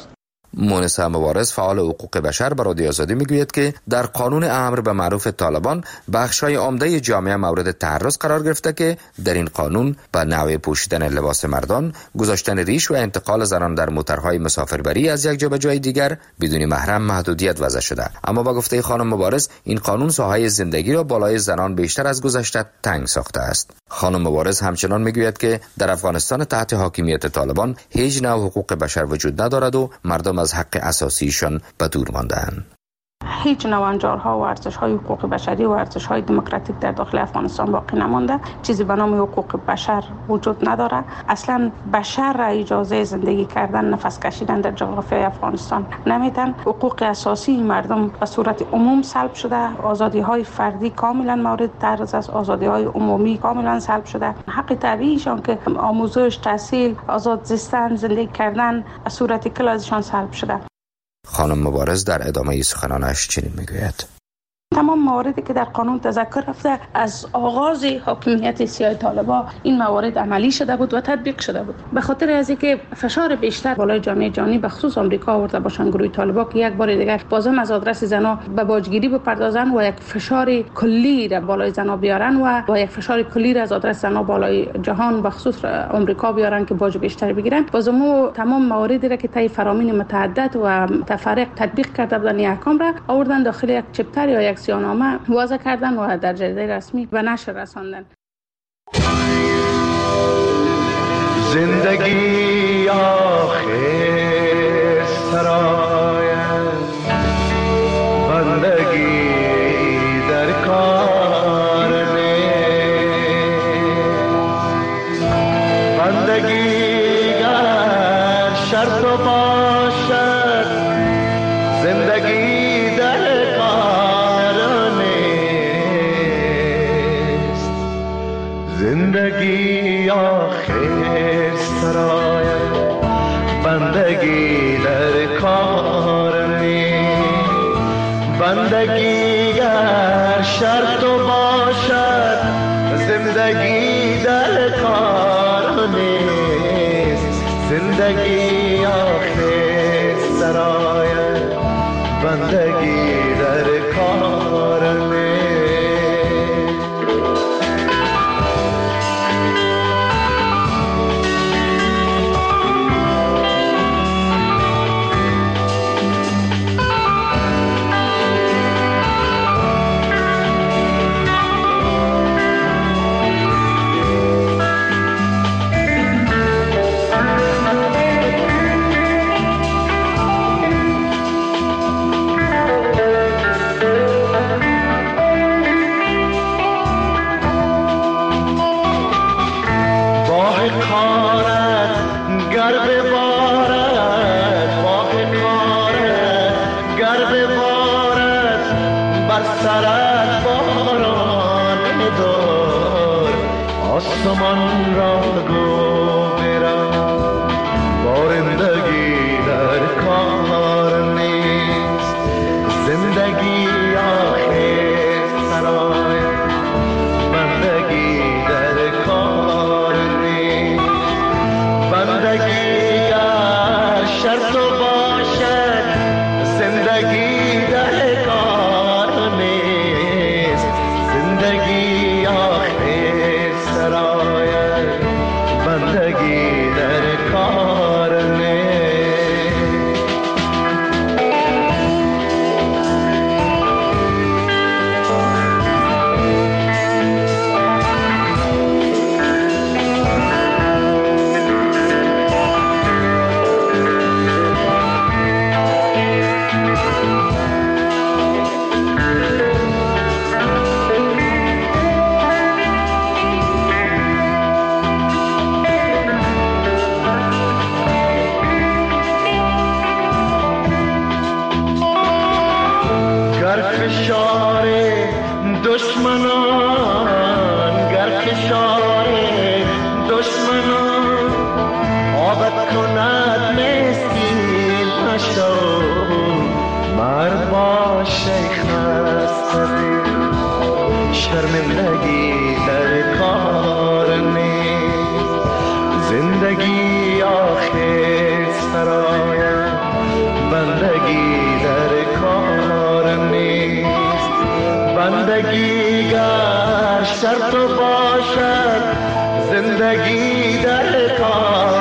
مونس مبارز فعال حقوق بشر به رادیو آزادی میگوید که در قانون امر به معروف طالبان بخش‌های عمده جامعه مورد تعرض قرار گرفته که در این قانون به نوع پوشیدن لباس مردان، گذاشتن ریش و انتقال زنان در موترهای مسافربری از یک جا به جای دیگر بدون محرم محدودیت وضع شده. اما با گفته خانم مبارز این قانون ساحه زندگی را بالای زنان بیشتر از گذشته تنگ ساخته است. خانم مبارز همچنان میگوید که در افغانستان تحت حاکمیت طالبان هیچ نوع حقوق بشر وجود ندارد و مردم از حق اساسیشان به دور مانده‌اند. هیچ نوانجارها و ارزش‌های حقوق بشری و ارزش‌های دموکراتیک در داخل افغانستان باقی نمانده. چیزی به نام حقوق بشر وجود نداره. اصلا بشر را اجازه زندگی کردن، نفس کشیدن در جغرافیای افغانستان نمیدن. حقوق اساسی مردم به صورت عموم سلب شده. آزادی‌های فردی کاملا مورد تعرض است. آزادی‌های عمومی کاملا سلب شده. حق طبیعیشان که آموزش، تحصیل، آزاد زیستن، زندگی کردن به صورت کل ازشان سلب شده. خانم مبارز در ادامه سخنانش چنین میگوید: تمام مواردی که در قانون تذکر رفته از آغاز حاکمیت سیاه طالبان این موارد عملی شده بود و تطبیق شده بود. به خاطر از اینکه فشار بیشتر بالای جامعه جهانی به خصوص آمریکا آورده باشند گروه طالبان که یک بار دیگر بازم از آدرس زنا به باجگیری بپردازن و یک فشار کلی را بالای زنا بیارن و با یک فشار کلی را از آدرس زنا بالای جهان به خصوص آمریکا بیارن که باج بیشتر بگیرن. بازم تمام مواردی را که طی فرامین متعدد و متفرق تطبیق کرده بودن احکام را آوردن داخل یک چپتر یا یک سیاهنامه وضع کردن و در جریده رسمی به نشر رساندن. زندگی آخر سرای بندگی در کار بندگی گر شرط باشد زندگی در کار نیست. زندگی آخر سراید بندگی در کار نیست. بندگی گر شرط باشد زندگی در کار نیست. زندگی آخر سراید بندگی در کار نیست. آسمان را گو برا بارندگی در کار نیست. زندگی آخر سرای بندگی در کار نیست. بندگی گر شرط باشد زندگی در کار نیست. زندگی آخر سراید بندگی در کار نیست. فشار دشمنان گر فشار دشمنان آبد کند مسکین مشو مرد باش ای خسته شرمندگی در کار نیست. زندگی آخر سراید باشد تو باشد زندگی در کار